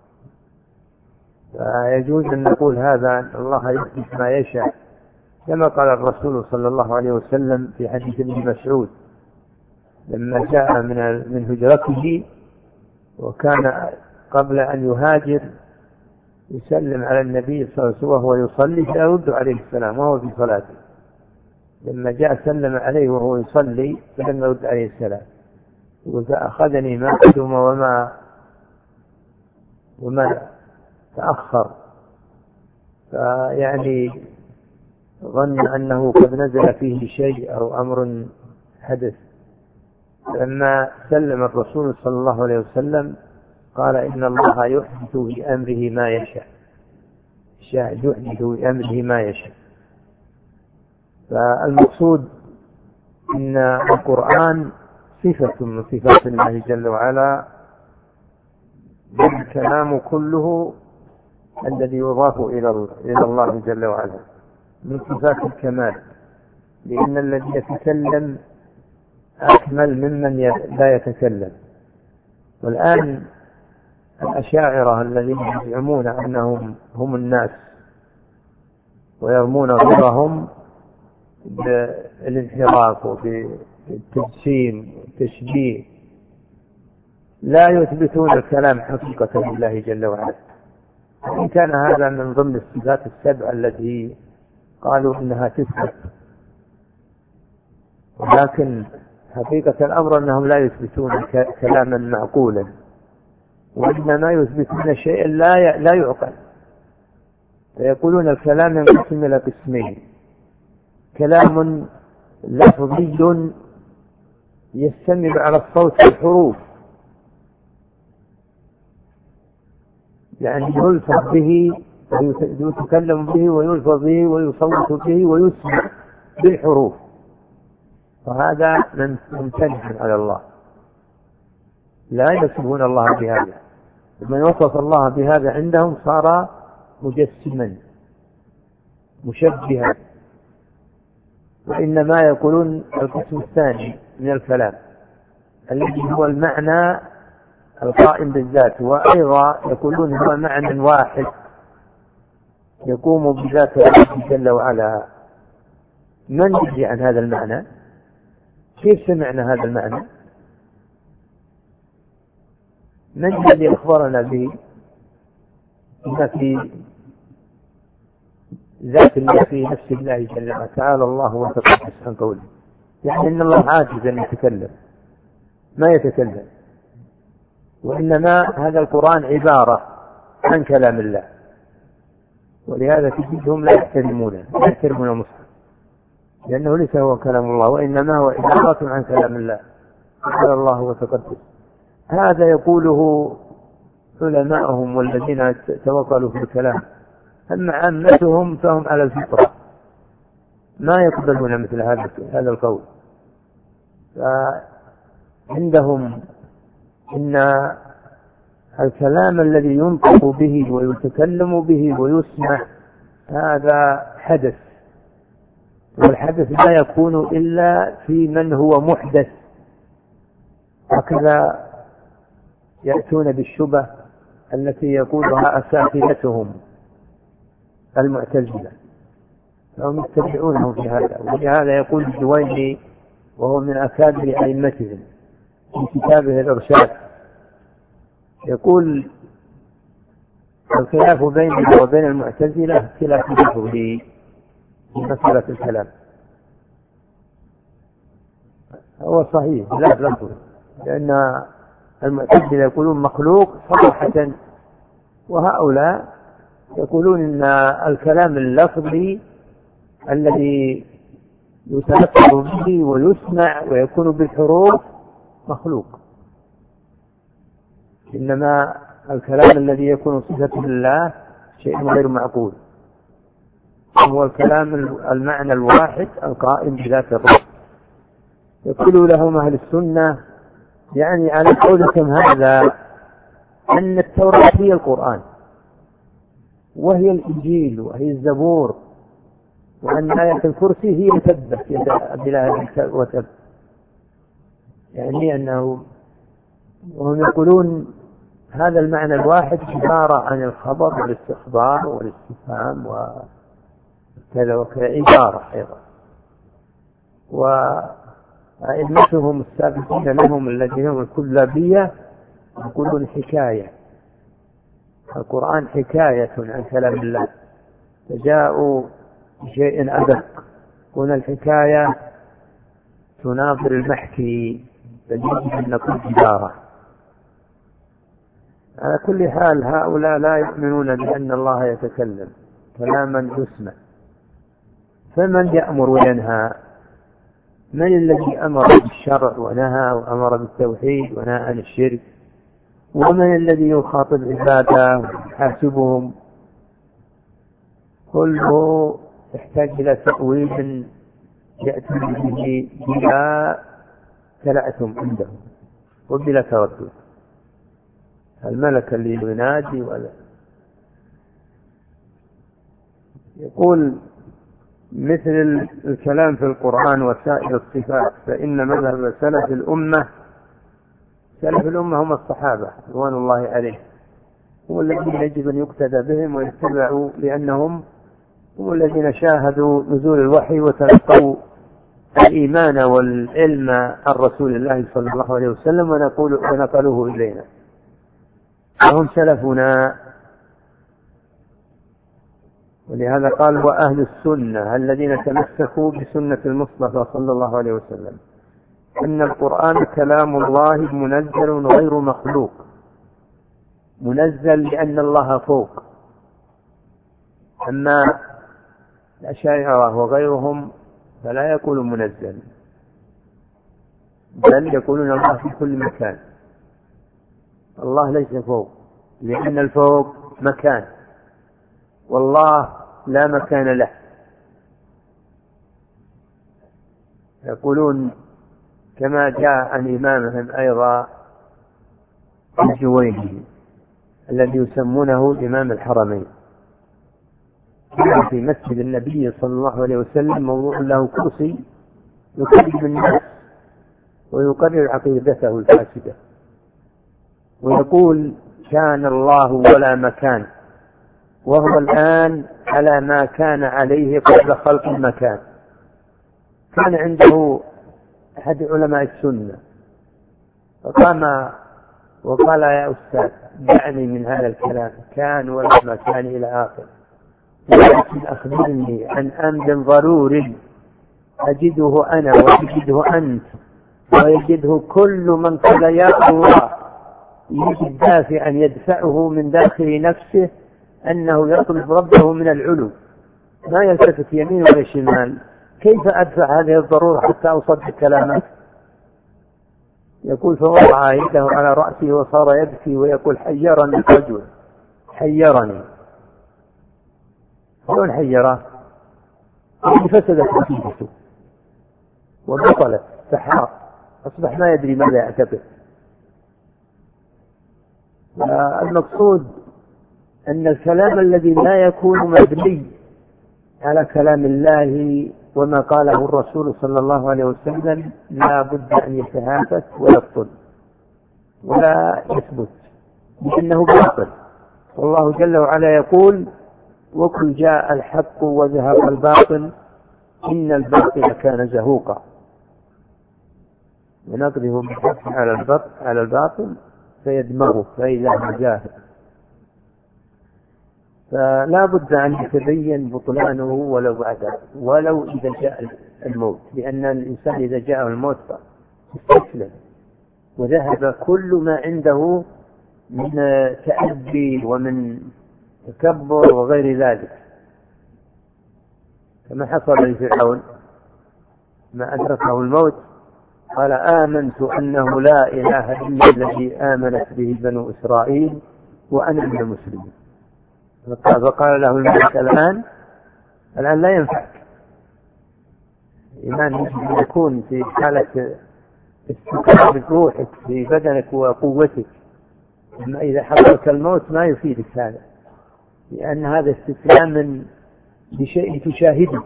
فيجوز أن نقول هذا أن الله يحدث ما يشاء، كما قال الرسول صلى الله عليه وسلم في حديث ابن مسعود لما جاء من من هجرته، وكان قبل أن يهاجر يسلم على النبي صلى الله عليه وسلم وهو يصلي فيرد عليه السلام وهو في صلاته. لما جاء سلم عليه وهو يصلي فلم يرد عليه السلام، فأخذني ما قدم وما وما تأخر، فيعني ظن أنه قد نزل فيه شيء أو أمر حدث. لما سلم الرسول صلى الله عليه وسلم قال إن الله يحدث بأمره ما يشاء، يحدث بأمره ما يشاء. فالمقصود أن القرآن صفة من صفات الله جل وعلا، الكلام كله الذي يضاف إلى الله جل وعلا من صفات الكمال، لأن الذي يتكلم أكمل ممن لا يتكلم. والآن الأشاعرة الذين يزعمون أنهم هم الناس ويرمون غيرهم بالانحراف وبالتجسيم والتشبيه لا يثبتون الكلام حقيقة لله جل وعلا، وإن كان هذا من ضمن الصفات السبع التي قالوا إنها تثبت، ولكن حقيقة الأمر أنهم لا يثبتون كلاما معقولا، وإنما يثبتون شيئا لا لا يعقل. فيقولون الكلام ينقسم إلى قسمين: كلام لفظي يستمر على الصوت والحروف، يعني يلفظ به ويتكلم به ويلفظ به ويصوت به ويسمع بالحروف، وهذا ممتنع على الله، لا يصفون الله بهذا. ومن وصف الله بهذا عندهم صار مجسما مشبها. وإنما يقولون القسم الثاني من الكلام الذي هو المعنى القائم بالذات، وأيضا يقولون هو معنى واحد يقوم بذات الله جل وعلا. من يدري عن هذا المعنى؟ كيف سمعنا هذا المعنى؟ من الذي أخبرنا به؟ ما في ذات الله في نفس الله جل وعلا. تعالى الله وتقدس عن قوله، يعني أن الله عاجز أن يتكلم، ما يتكلم، وإنما هذا القرآن عبارة عن كلام الله. ولهذا تجدهم لا يحترمونه، لا يحترمون المصحف، لأنه ليس هو كلام الله، وإنما هو عبارة عن كلام الله تعالى الله وتقدس. هذا يقوله علماءهم والذين توكلوا في الكلام، أما عامتهم فهم على الفطرة، ما يقبلون مثل هذا هذا القول. فعندهم إن الكلام الذي ينطق به ويتكلم به ويسمع هذا حدث، والحدث لا يكون إلا في من هو محدث. هكذا يأتون بالشبه التي يقولها أساتذتهم المعتزلة، فهم يتبعونهم في هذا. ولهذا يقول الجويني وهو من أكابر أئمتهم في كتابه الإرشاد، يقول الخلاف بيننا وبين المعتزلة خلاف لفظي في مسألة الكلام. هو صحيح خلاف لفظي، لأن المعتزلة يقولون مخلوق صراحة، وهؤلاء يقولون إن الكلام اللفظي الذي يتلفظ به ويسمع ويكون بالحروف مخلوق، إنما الكلام الذي يكون صفة لله شيء غير معقول، هو الكلام المعنى الواحد القائم بذات الروح. يقول لهم أهل السنة يعني على قولكم هذا أن التوراة هي القرآن، وهي الإنجيل، وهي الزبور، وأن آية الكرسي هي تبت بلا وتب، يعني أنه وهم يقولون هذا المعنى الواحد عبارة عن الخبر والاستخبار والاستفهام وكذا وكذا، عبارة أيضا. وأئمتهم السابقين لهم الذين هم الكلابية يقولون حكاية، القرآن حكاية عن كلام الله، فجاءوا بشيء أدق. هنا الحكاية تناظر المحكي، فيجب أن نقول جدارة. على كل حال هؤلاء لا يؤمنون بأن الله يتكلم كلاما يسمع. فمن يأمر وينهى؟ من الذي أمر بالشرع ونهى وأمر بالتوحيد ونهى عن الشرك؟ ومن الذي يخاطب عباده ويحاسبهم؟ كله يحتاج إلى تأويل يأتي به بلا تلعثم عندهم وبلا تردد. الملك اللي ينادي ولا يقول مثل الكلام في القرآن وسائر الصفات، فإن مذهب سلف الأمة سلف الأمة هم الصحابة رضوان الله عليهم، هم الذين يجب أن يقتدى بهم ويتبعوا، لأنهم هم الذين شاهدوا نزول الوحي وتلقوا الإيمان والعلم عن رسول الله صلى الله عليه وسلم ونقلوه إلينا، فهم سلفنا. ولهذا قال وأهل السنة الذين تمسكوا بسنة المصطفى صلى الله عليه وسلم أن القرآن كلام الله منزل غير مخلوق، منزل لأن الله فوق. أما الأشاعرة وغيرهم فلا يقولون منزل، بل يقولون الله في كل مكان. الله ليس فوق، لأن الفوق مكان والله لا مكان له. يقولون كما جاء عن إمامهم أيضا الجويني الذي يسمونه إمام الحرمين، كان في مسجد النبي صلى الله عليه وسلم موضوع له كرسي يكلم الناس ويقرر عقيدته الفاسدة، ويقول كان الله ولا مكان، وهو الآن على ما كان عليه قبل خلق المكان. كان عنده أحد علماء السنة فقام وقال يا أستاذ دعني من هذا الكلام، كان ولا مكان إلى آخر، ولكن أخبرني عن أمر ضروري أجده أنا ويجده أنت ويجده كل من قال يا الله، يجد دافعا يدفعه من داخل نفسه أنه يطلب ربه من العلو، ما يلتفت يمين ولا شمال. كيف أدفع هذه الضرورة حتى أصدق كلامك؟ يقول فوضع يده على رأسه وصار يبكي ويقول حيرني الرجل، حيرني. شلون حيره؟ فسدت عقيدته وبطلت سحار، أصبح ما يدري ماذا يعتقد. المقصود أن الكلام الذي لا يكون مبني على كلام الله وما قاله الرسول صلى الله عليه وسلم لا بد أن يتهافت ويبطل ولا يثبت، لأنه باطل. والله جل وعلا يقول وقل جاء الحق وذهب الباطل إن الباطل كان زهوقا، ونقذف بالحق على الباطل فيدمغه فإذا هو جاهل. فلا بد أن يتبين بطلانه ولو بعد ولو إذا جاء الموت، لأن الإنسان إذا جاء الموت استسلم وذهب كل ما عنده من تأدي ومن تكبر وغير ذلك، كما حصل لفرعون ما أدركه الموت قال آمنت أنه لا إله إلا الذي آمنت به بنو إسرائيل وأنا من المسلمين. فقال له الملك الآن الآن لا ينفعك، الإيمان يكون في حالة استقرار روحك في بدنك وقوتك، أما إذا حصلك الموت ما يفيدك هذا، لأن هذا استسلام بشيء تشاهده.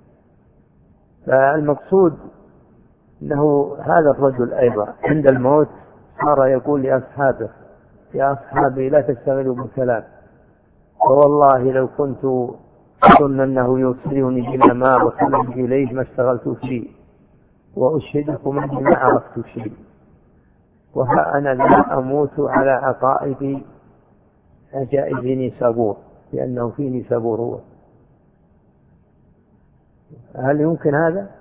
فالمقصود أنه هذا الرجل أيضا عند الموت صار يقول لأصحابه يا أصحابي لا تشتغلوا بالكلام، فوالله لو كنت أظن أنه يوصلني إلى ما وصلت إليه ما اشتغلت فيه، وأشهدكم أني ما عرفت شيء، وها أنا لا أموت على عقائد عجائز نيسابور، لأنه في نيسابور هو. هل يمكن هذا؟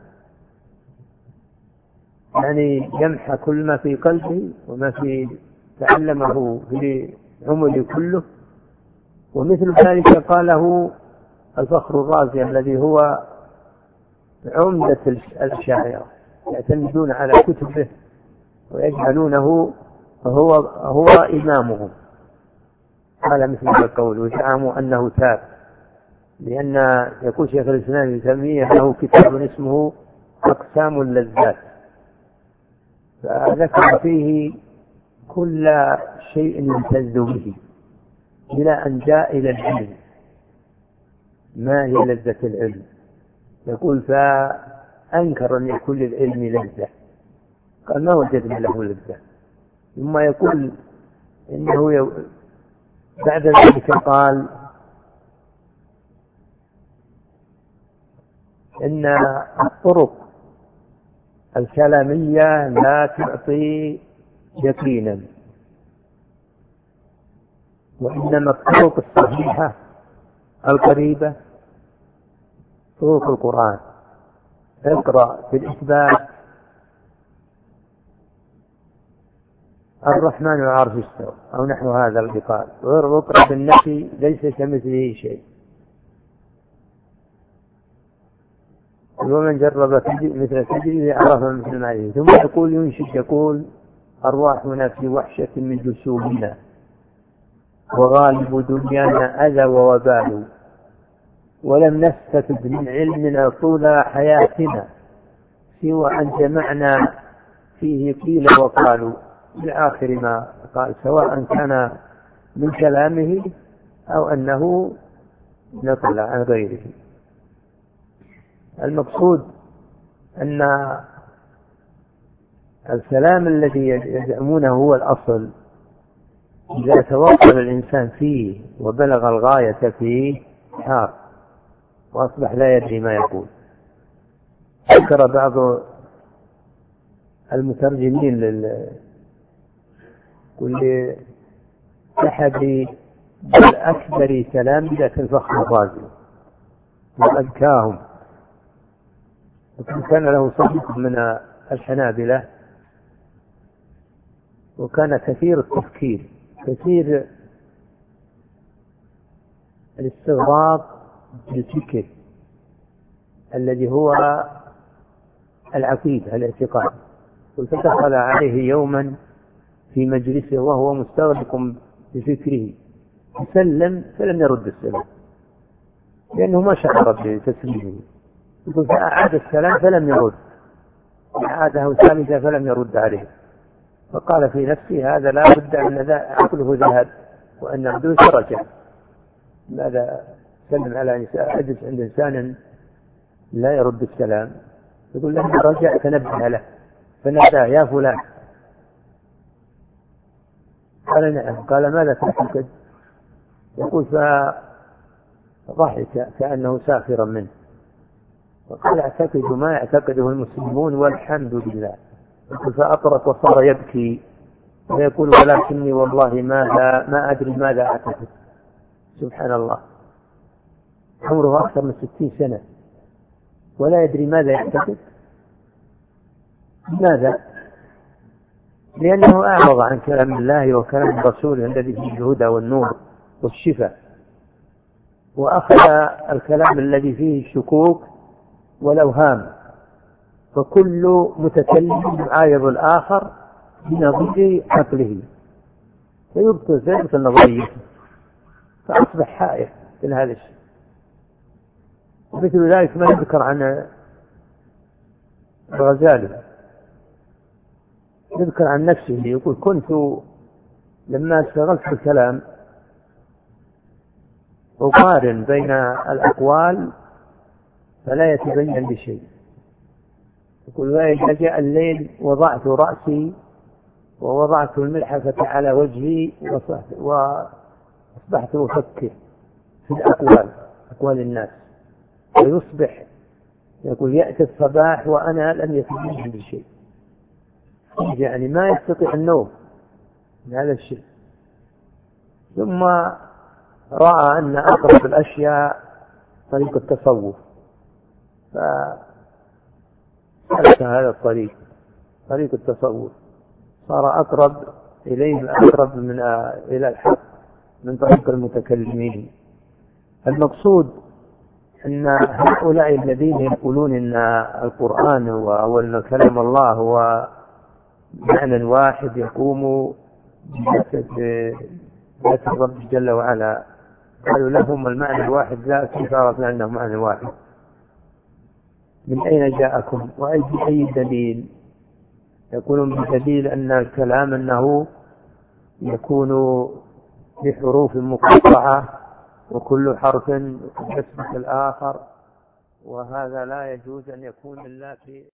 يعني يمحى كل ما في قلبه وما في تعلمه في عمره كله. ومثل ذلك قاله الفخر الرازي الذي هو عمدة الأشاعرة، يعتمدون على كتبه ويجعلونه هو هو إمامهم. قال مثل هذا القول وزعموا أنه تاب، لأن يقول شيخ الإسلام ابن تيمية له كتاب اسمه أقسام اللذات، فذكر فيه كل شيء يمتاز به إلى أن جاء إلى العلم. ما هي لذة العلم؟ يقول فأنكر أن يكون للعلم لذة، قال ما وجدنا له لذة. ثم يقول إنه يو... بعد ذلك قال إن الطرق الكلامية لا تعطي يقينا، وإنما الطرق الصحيحة القريبة طرق القرآن. اقرأ في الإثبات الرحمن على العرش استوى أو نحو هذا القول، واقرأ بالنفي ليس كمثله شيء. ومن جرب مثل تجري عرف مثل ما عليه. ثم يقول ينشد يقول أرواحنا في وحشة من جسومنا، وغالب دنيانا أذى ووبال، ولم نستفد من علمنا طول حياتنا سوى أن جمعنا فيه قيل وقالوا إلى آخر ما قال، سواء كان من كلامه أو أنه نقل عن غيره. المقصود أن الكلام الذي يزعمونه هو الأصل، إذا توقف الإنسان فيه وبلغ الغاية فيه حار وأصبح لا يدري ما يقول. ذكر بعض المترجمين لكل أحد الأكبر تلامذة الفخر الرازي وأذكاهم، وكان له صديق من الحنابلة وكان كثير التفكير، كثير الاستغراق بالفكر الذي هو العقيدة الاعتقاد. فدخل عليه يوما في مجلسه وهو مستغرق بفكره، سلم فلم يرد السلام لأنه ما شعر بتسليمه، فأعاد السلام فلم يرد، أعاده ثالثا فلم يرد عليه، فقال في نفسه هذا لا بد أن عقله ذهب وأن عبده رجع. ماذا سلم على إنسان أجلس عند إنسان لا يرد السلام، يقول له رجع تنبه له فناداه يا فلان، قال نعم، قال ماذا تعتقد؟ يقول فضحك كأنه ساخرا منه، وقال اعتقد ما يعتقده المسلمون والحمد لله. يقول فأطرق وصار يبكي ويقول ولكني والله ماذا ما أدري ماذا أعتقد. سبحان الله، عمره أكثر من ستين سنة ولا يدري ماذا يعتقد. لماذا؟ لأنه أعرض عن كلام الله وكلام رسوله الذي فيه الهدى والنور والشفاء، وأخذ الكلام الذي فيه الشكوك والأوهام، فكل متكلم يعارض الآخر بنظير عقله فيبطل ذلك النظرية، فأصبح حائر في هذا الشيء. ومثل ذلك ما يذكر عن الغزالي، يذكر عن نفسه يقول كنت لما اشتغلت في الكلام أقارن بين الأقوال فلا يتبين بشيء. يقول وإذا جاء الليل وضعت رأسي ووضعت الملحفة على وجهي وأصبحت أفكر في الأقوال، أقوال الناس، ويصبح يقول يأتي الصباح وأنا لم يتبين بشيء، يعني ما يستطيع النوم من هذا الشيء. ثم رأى أن أقرب الأشياء طريق التصوف، فسلك هذا الطريق، طريق التصوف، صار أقرب إليه أقرب من إلى الحق من طريق المتكلمين. المقصود أن هؤلاء الذين يقولون أن القرآن وأن كلام الله هو معنى واحد يقوم بذات الرب جل وعلا، قالوا لهم المعنى الواحد لا، كيف عرفنا أنه معنى واحد؟ من أين جاءكم وأي أي دليل؟ يقولون بدليل أن الكلام أنه يكون بحروف مقطعة وكل حرف يثبت الآخر، وهذا لا يجوز أن يكون إلا في